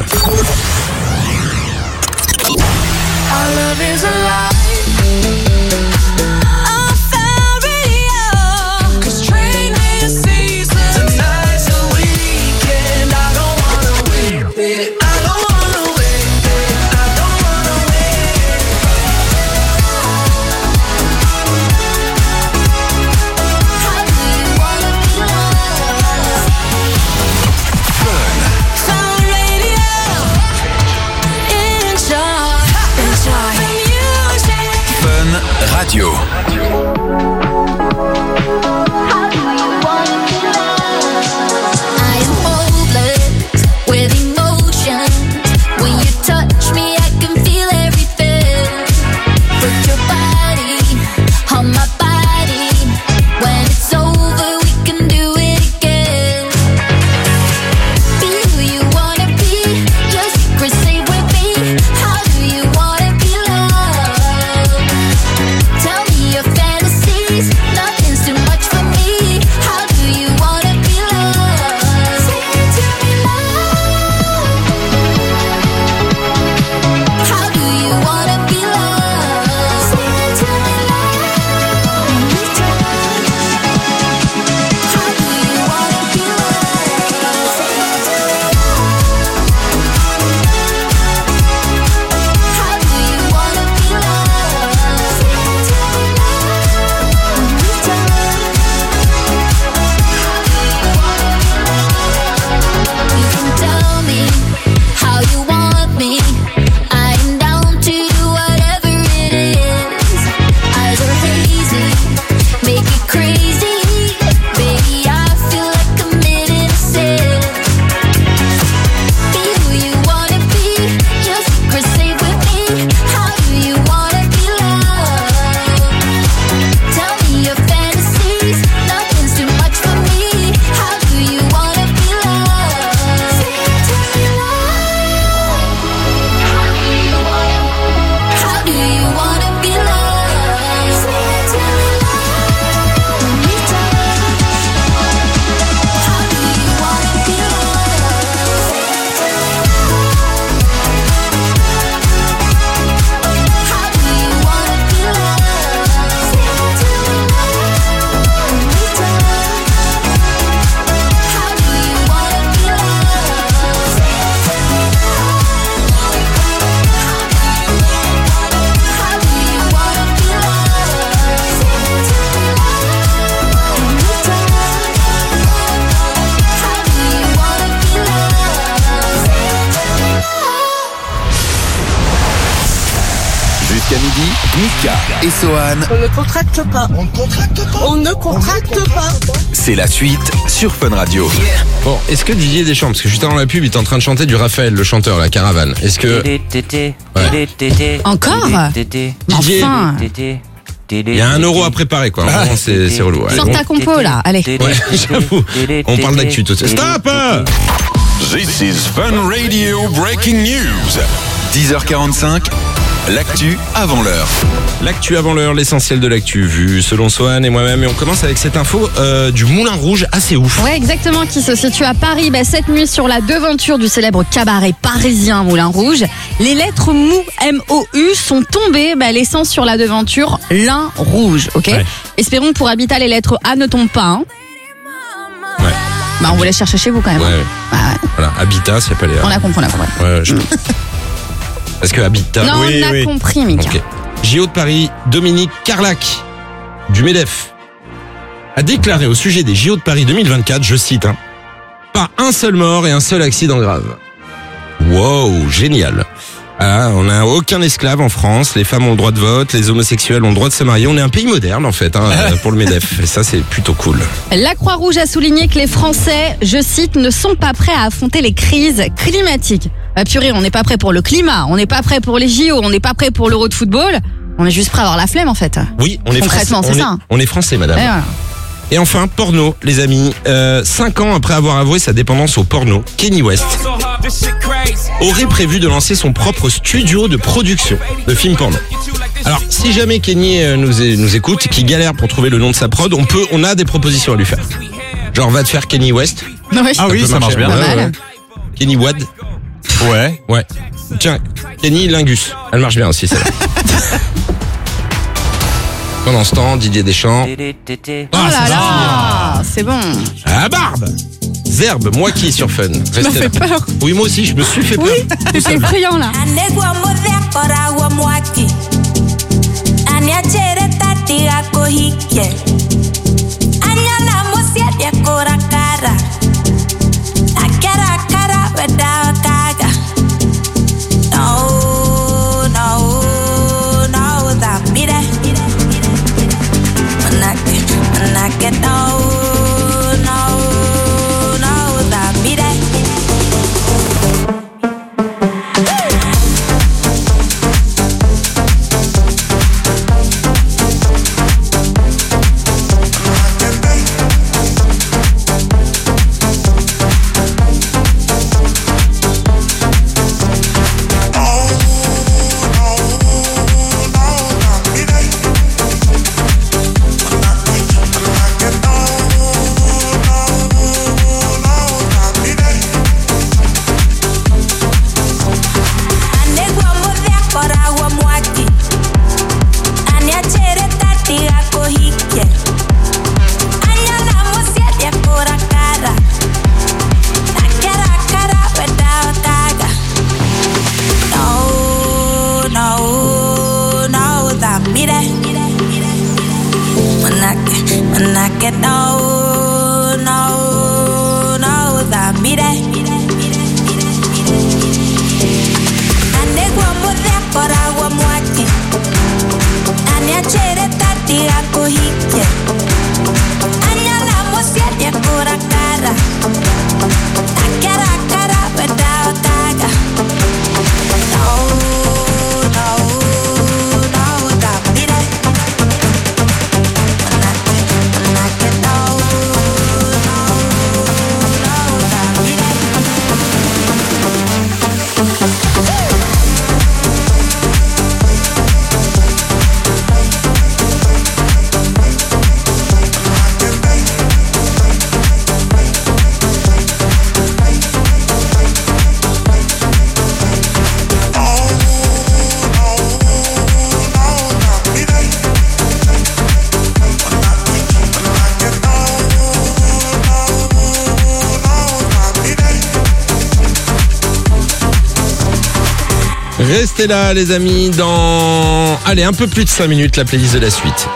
Speaker 8: Jusqu'à midi, Mika et Sohan.
Speaker 9: On ne contracte pas. On ne contracte pas. On ne contracte pas.
Speaker 8: C'est la suite sur Fun Radio.
Speaker 5: Bon, est-ce que Didier Deschamps, parce que juste avant la pub, il est en train de chanter du Raphaël, le chanteur, la Caravane. Est-ce que... Ouais.
Speaker 6: Encore
Speaker 5: Didier,
Speaker 6: Enfin.
Speaker 5: il y a un euro à préparer, quoi. Vraiment, c'est c'est relou. Allez,
Speaker 6: Sors
Speaker 5: bon.
Speaker 6: ta compo, là. Allez.
Speaker 5: Ouais, j'avoue. On parle d'actu tout de suite. Stop!
Speaker 8: This is Fun Radio Breaking News. dix heures quarante-cinq, l'actu avant l'heure.
Speaker 5: L'actu avant l'heure, l'essentiel de l'actu vu selon Sohan et moi-même. Et on commence avec cette info euh, du Moulin Rouge assez ouf.
Speaker 6: Ouais, exactement, qui se situe à Paris. Bah, cette nuit, sur la devanture du célèbre cabaret parisien Moulin Rouge, les lettres mou, M O U, sont tombées, bah, laissant sur la devanture l'un rouge. Ok.
Speaker 5: Ouais.
Speaker 6: Espérons que pour Habitat, les lettres A ne tombent pas. Hein.
Speaker 5: Ouais.
Speaker 6: Bah, on vous laisse chercher chez vous quand même.
Speaker 5: Ouais,
Speaker 6: hein.
Speaker 5: ouais.
Speaker 6: Ah, ouais.
Speaker 5: Voilà, Habitat, c'est pas les...
Speaker 6: On a compris, on a compris.
Speaker 5: Ouais, je... Parce que Habitat...
Speaker 6: Non,
Speaker 5: oui,
Speaker 6: on a
Speaker 5: oui.
Speaker 6: compris, Mika.
Speaker 5: Ok. J O de Paris, Dominique Carlac, du MEDEF, a déclaré au sujet des J O de Paris deux mille vingt-quatre, je cite, hein, pas un seul mort et un seul accident grave. Wow, génial. Ah, on n'a aucun esclave en France, les femmes ont le droit de vote, les homosexuels ont le droit de se marier, on est un pays moderne en fait, hein, pour le MEDEF, et ça c'est plutôt cool.
Speaker 6: La Croix-Rouge a souligné que les Français, je cite, ne sont pas prêts à affronter les crises climatiques. Bah purée, on n'est pas prêt pour le climat, on n'est pas prêt pour les J O, on n'est pas prêt pour l'Euro de football, on est juste prêt à avoir la flemme en fait.
Speaker 5: Oui, on est
Speaker 6: Concrètement,
Speaker 5: français,
Speaker 6: c'est
Speaker 5: on
Speaker 6: ça.
Speaker 5: Est, on est français, madame.
Speaker 6: Et voilà.
Speaker 5: Et enfin, porno, les amis. Euh, cinq ans après avoir avoué sa dépendance au porno, Kanye West aurait prévu de lancer son propre studio de production de films porno. Alors, si jamais Kanye euh, nous, é- nous écoute, qui galère pour trouver le nom de sa prod, on peut, on a des propositions à lui faire. Genre, va te faire Kanye West.
Speaker 6: Oui.
Speaker 4: Ah oui,
Speaker 5: peut
Speaker 4: ça marche
Speaker 5: marcher.
Speaker 4: bien.
Speaker 5: Ouais,
Speaker 6: Pas mal.
Speaker 5: ouais. Kenny Wad.
Speaker 4: Ouais.
Speaker 5: Ouais. Tiens, Kenny Lingus. Elle marche bien aussi, celle-là. Pendant ce temps, Didier Deschamps.
Speaker 6: Oh là là, c'est bon.
Speaker 5: Ah, barbe Zerbe, moi qui sur Fun.
Speaker 6: Tu m'as fait peur.
Speaker 5: Oui, moi aussi, je me suis fait peur.
Speaker 6: Oui, c'est effrayant là.
Speaker 5: Restez là les amis, dans allez un peu plus de cinq minutes la playlist de la suite.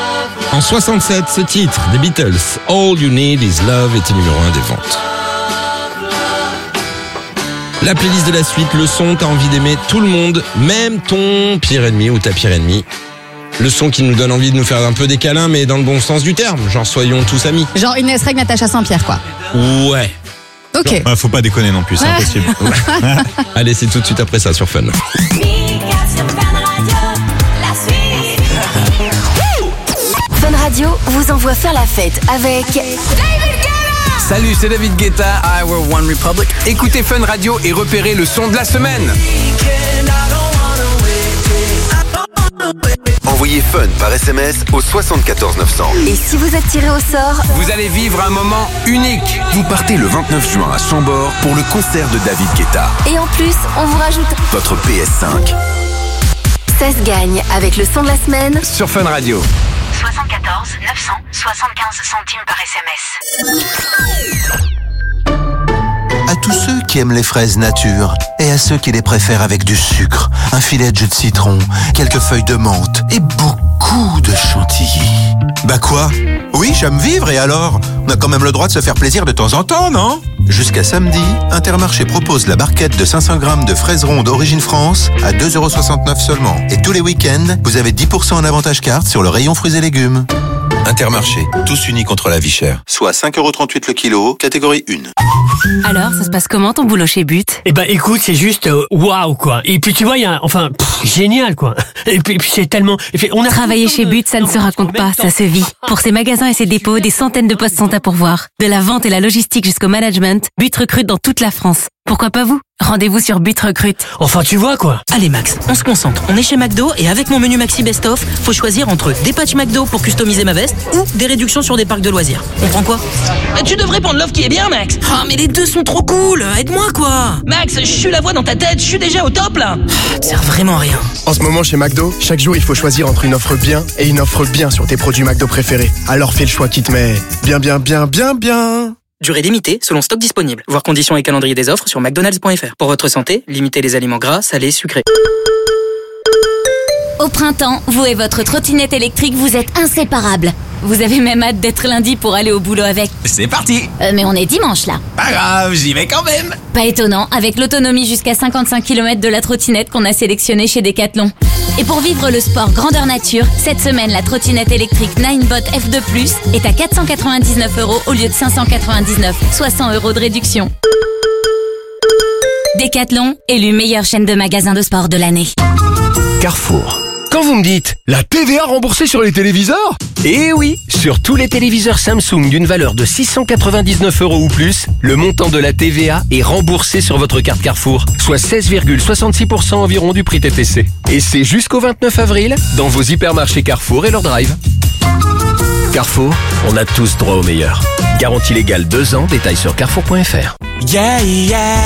Speaker 5: En soixante-sept, ce titre des Beatles, All You Need Is Love, était numéro un des ventes. La playlist de la suite, le son, t'as envie d'aimer tout le monde, même ton pire ennemi ou ta pire ennemie. Le son qui nous donne envie de nous faire un peu des câlins, mais dans le bon sens du terme, genre soyons tous amis.
Speaker 6: Genre Inès Reg, Natacha Saint-Pierre, quoi.
Speaker 5: Ouais.
Speaker 6: Ok.
Speaker 4: Ouais, faut pas déconner non plus, c'est impossible.
Speaker 5: Allez, c'est tout de suite après ça sur Fun.
Speaker 20: Fun Radio vous envoie faire la fête avec...
Speaker 13: Salut, c'est David Guetta, I Were One Republic. Écoutez Fun Radio et repérez le son de la semaine.
Speaker 14: Envoyez Fun par S M S au soixante-quatorze neuf cents.
Speaker 20: Et si vous êtes tiré au sort,
Speaker 13: vous allez vivre un moment unique.
Speaker 14: Vous partez le vingt-neuf juin à Chambord pour le concert de David Guetta.
Speaker 20: Et en plus, on vous rajoute
Speaker 14: votre P S cinq.
Speaker 20: Ça se gagne avec le son de la semaine
Speaker 13: sur Fun Radio.
Speaker 24: soixante-quatorze neuf cents, soixante-quinze centimes par S M S.
Speaker 15: À tous ceux qui aiment les fraises nature et à ceux qui les préfèrent avec du sucre, un filet de jus de citron, quelques feuilles de menthe et beaucoup de chantilly. Bah quoi? Oui, j'aime vivre et alors? On a quand même le droit de se faire plaisir de temps en temps, non? Jusqu'à samedi, Intermarché propose la barquette de cinq cents grammes de fraises rondes Origine France à deux euros soixante-neuf seulement. Et tous les week-ends, vous avez dix pour cent en avantage carte sur le rayon fruits et légumes. Intermarché, tous unis contre la vie chère. Soit cinq euros trente-huit le kilo, catégorie un.
Speaker 17: Alors, ça se passe comment ton boulot chez But?
Speaker 25: Eh ben écoute, c'est juste euh, waouh quoi. Et puis tu vois, il y a enfin pff, génial quoi. Et puis, et puis c'est tellement et puis, on a
Speaker 17: Travailler chez But, ça ne se raconte pas, ça se vit. Pour ses magasins et ses dépôts, des centaines de postes sont à pourvoir. De la vente et la logistique jusqu'au management, But recrute dans toute la France. Pourquoi pas vous? Rendez-vous sur But Recrute.
Speaker 25: Enfin, tu vois quoi.
Speaker 16: Allez Max, on se concentre. On est chez McDo et avec mon menu Maxi Best Of, faut choisir entre des patchs McDo pour customiser ma veste ou des réductions sur des parcs de loisirs. On prend quoi?
Speaker 26: Mais tu devrais prendre l'offre qui est bien, Max.
Speaker 16: Ah mais les deux sont trop cool. Aide-moi quoi.
Speaker 26: Max, je suis la voix dans ta tête. Je suis déjà au top là.
Speaker 16: Ah, tu sers vraiment à rien.
Speaker 27: En ce moment chez McDo, chaque jour il faut choisir entre une offre bien et une offre bien sur tes produits McDo préférés. Alors fais le choix qui te met bien, bien, bien, bien, bien.
Speaker 16: Durée limitée selon stock disponible. Voir conditions et calendrier des offres sur mcdonalds point f r. Pour votre santé, limitez les aliments gras, salés, sucrés.
Speaker 2: Au printemps, vous et votre trottinette électrique, vous êtes inséparables. Vous avez même hâte d'être lundi pour aller au boulot avec.
Speaker 13: C'est parti.
Speaker 2: Euh, mais on est dimanche là.
Speaker 13: Pas grave, j'y vais quand même.
Speaker 2: Pas étonnant, avec l'autonomie jusqu'à cinquante-cinq kilomètres de la trottinette qu'on a sélectionnée chez Decathlon. Et pour vivre le sport grandeur nature, cette semaine, la trottinette électrique Ninebot F deux plus est à quatre cent quatre-vingt-dix-neuf euros au lieu de cinq cent quatre-vingt-dix-neuf, soit cent euros de réduction. Decathlon, élu meilleure chaîne de magasins de sport de l'année.
Speaker 12: Carrefour. Quand vous me dites la T V A remboursée sur les téléviseurs? Eh oui, sur tous les téléviseurs Samsung d'une valeur de six cent quatre-vingt-dix-neuf euros ou plus, le montant de la T V A est remboursé sur votre carte Carrefour, soit seize virgule soixante-six pour cent environ du prix T T C. Et c'est jusqu'au vingt-neuf avril dans vos hypermarchés Carrefour et leur drive. Carrefour, on a tous droit au meilleur. Garantie légale deux ans, détails sur carrefour point f r.
Speaker 9: Yeah, yeah.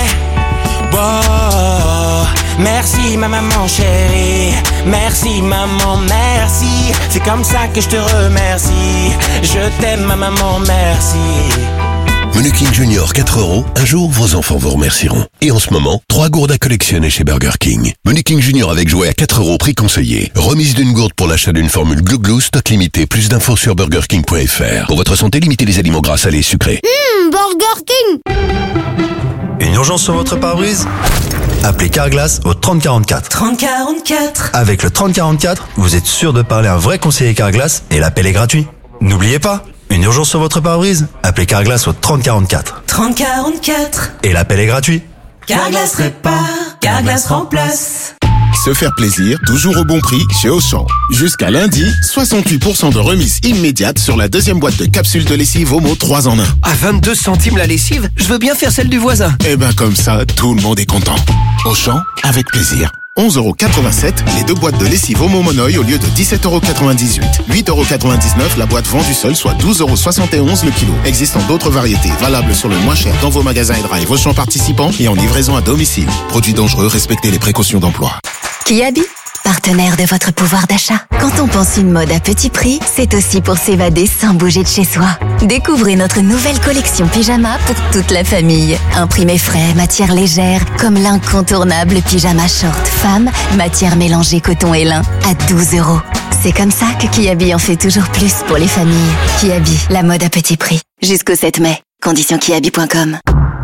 Speaker 9: Wow. Merci ma maman chérie, merci maman, merci. C'est comme ça que je te remercie. Je t'aime ma maman, merci.
Speaker 28: Menu King Junior quatre euros, un jour vos enfants vous remercieront. Et en ce moment, trois gourdes à collectionner chez Burger King. Menu King Junior avec jouet à quatre euros, prix conseillé. Remise d'une gourde pour l'achat d'une formule Glou Glou, stock limité. Plus d'infos sur burger king point f r. Pour votre santé, limitez les aliments gras, salés et sucrés.
Speaker 18: Mmh, Burger King.
Speaker 23: Une urgence sur votre pare-brise? Appelez Carglass au trente quarante-quatre.
Speaker 18: trente quarante-quatre.
Speaker 23: Avec le trente quarante-quatre, vous êtes sûr de parler à un vrai conseiller Carglass et l'appel est gratuit. N'oubliez pas, une urgence sur votre pare-brise? Appelez Carglass au trente quarante-quatre.
Speaker 18: trente quarante-quatre.
Speaker 23: Et l'appel est gratuit.
Speaker 18: Carglass répare, Carglass remplace.
Speaker 29: Se faire plaisir, toujours au bon prix chez Auchan. Jusqu'à lundi, soixante-huit pour cent de remise immédiate sur la deuxième boîte de capsules de lessive Omo trois en un.
Speaker 30: À vingt-deux centimes la lessive, je veux bien faire celle du voisin.
Speaker 29: Eh ben comme ça, tout le monde est content. Auchan, avec plaisir. onze euros quatre-vingt-sept, les deux boîtes de lessive Omo Monoï au lieu de dix-sept euros quatre-vingt-dix-huit. huit euros quatre-vingt-dix-neuf la boîte vendue seule, soit douze euros soixante et onze le kilo. Existant d'autres variétés, valables sur le moins cher dans vos magasins et drive Auchan participants et en livraison à domicile. Produits dangereux, respectez les précautions d'emploi.
Speaker 20: Kiabi, partenaire de votre pouvoir d'achat. Quand on pense une mode à petit prix, c'est aussi pour s'évader sans bouger de chez soi. Découvrez notre nouvelle collection pyjama pour toute la famille. Imprimé frais, matière légère, comme l'incontournable pyjama short femme, matière mélangée coton et lin, à douze euros. C'est comme ça que Kiabi en fait toujours plus pour les familles. Kiabi, la mode à petit prix. Jusqu'au sept mai. Conditions kiabi point com.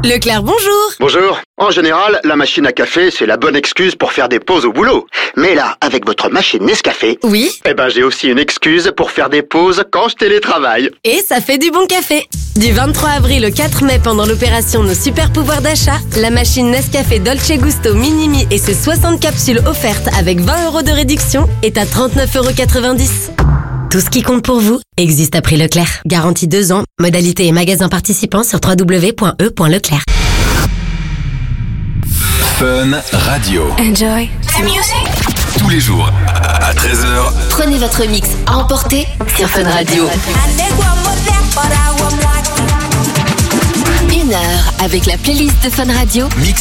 Speaker 18: Leclerc, bonjour.
Speaker 1: Bonjour. En général, la machine à café, c'est la bonne excuse pour faire des pauses au boulot. Mais là, avec votre machine Nescafé,
Speaker 18: oui,
Speaker 1: eh ben j'ai aussi une excuse pour faire des pauses quand je télétravaille.
Speaker 18: Et ça fait du bon café. Du vingt-trois avril au quatre mai, pendant l'opération Nos super pouvoirs d'achat, la machine Nescafé Dolce Gusto Minimi et ses soixante capsules offertes avec vingt euros de réduction est à trente-neuf euros quatre-vingt-dix. Tout ce qui compte pour vous existe à prix Leclerc. Garantie deux ans. Modalité et magasins participants sur w w w point e point leclerc.
Speaker 14: Fun Radio.
Speaker 20: Enjoy the music.
Speaker 14: Tous les jours à treize heures.
Speaker 20: Prenez votre mix à emporter sur Fun Radio. Une heure avec la playlist de Fun Radio.
Speaker 14: Mix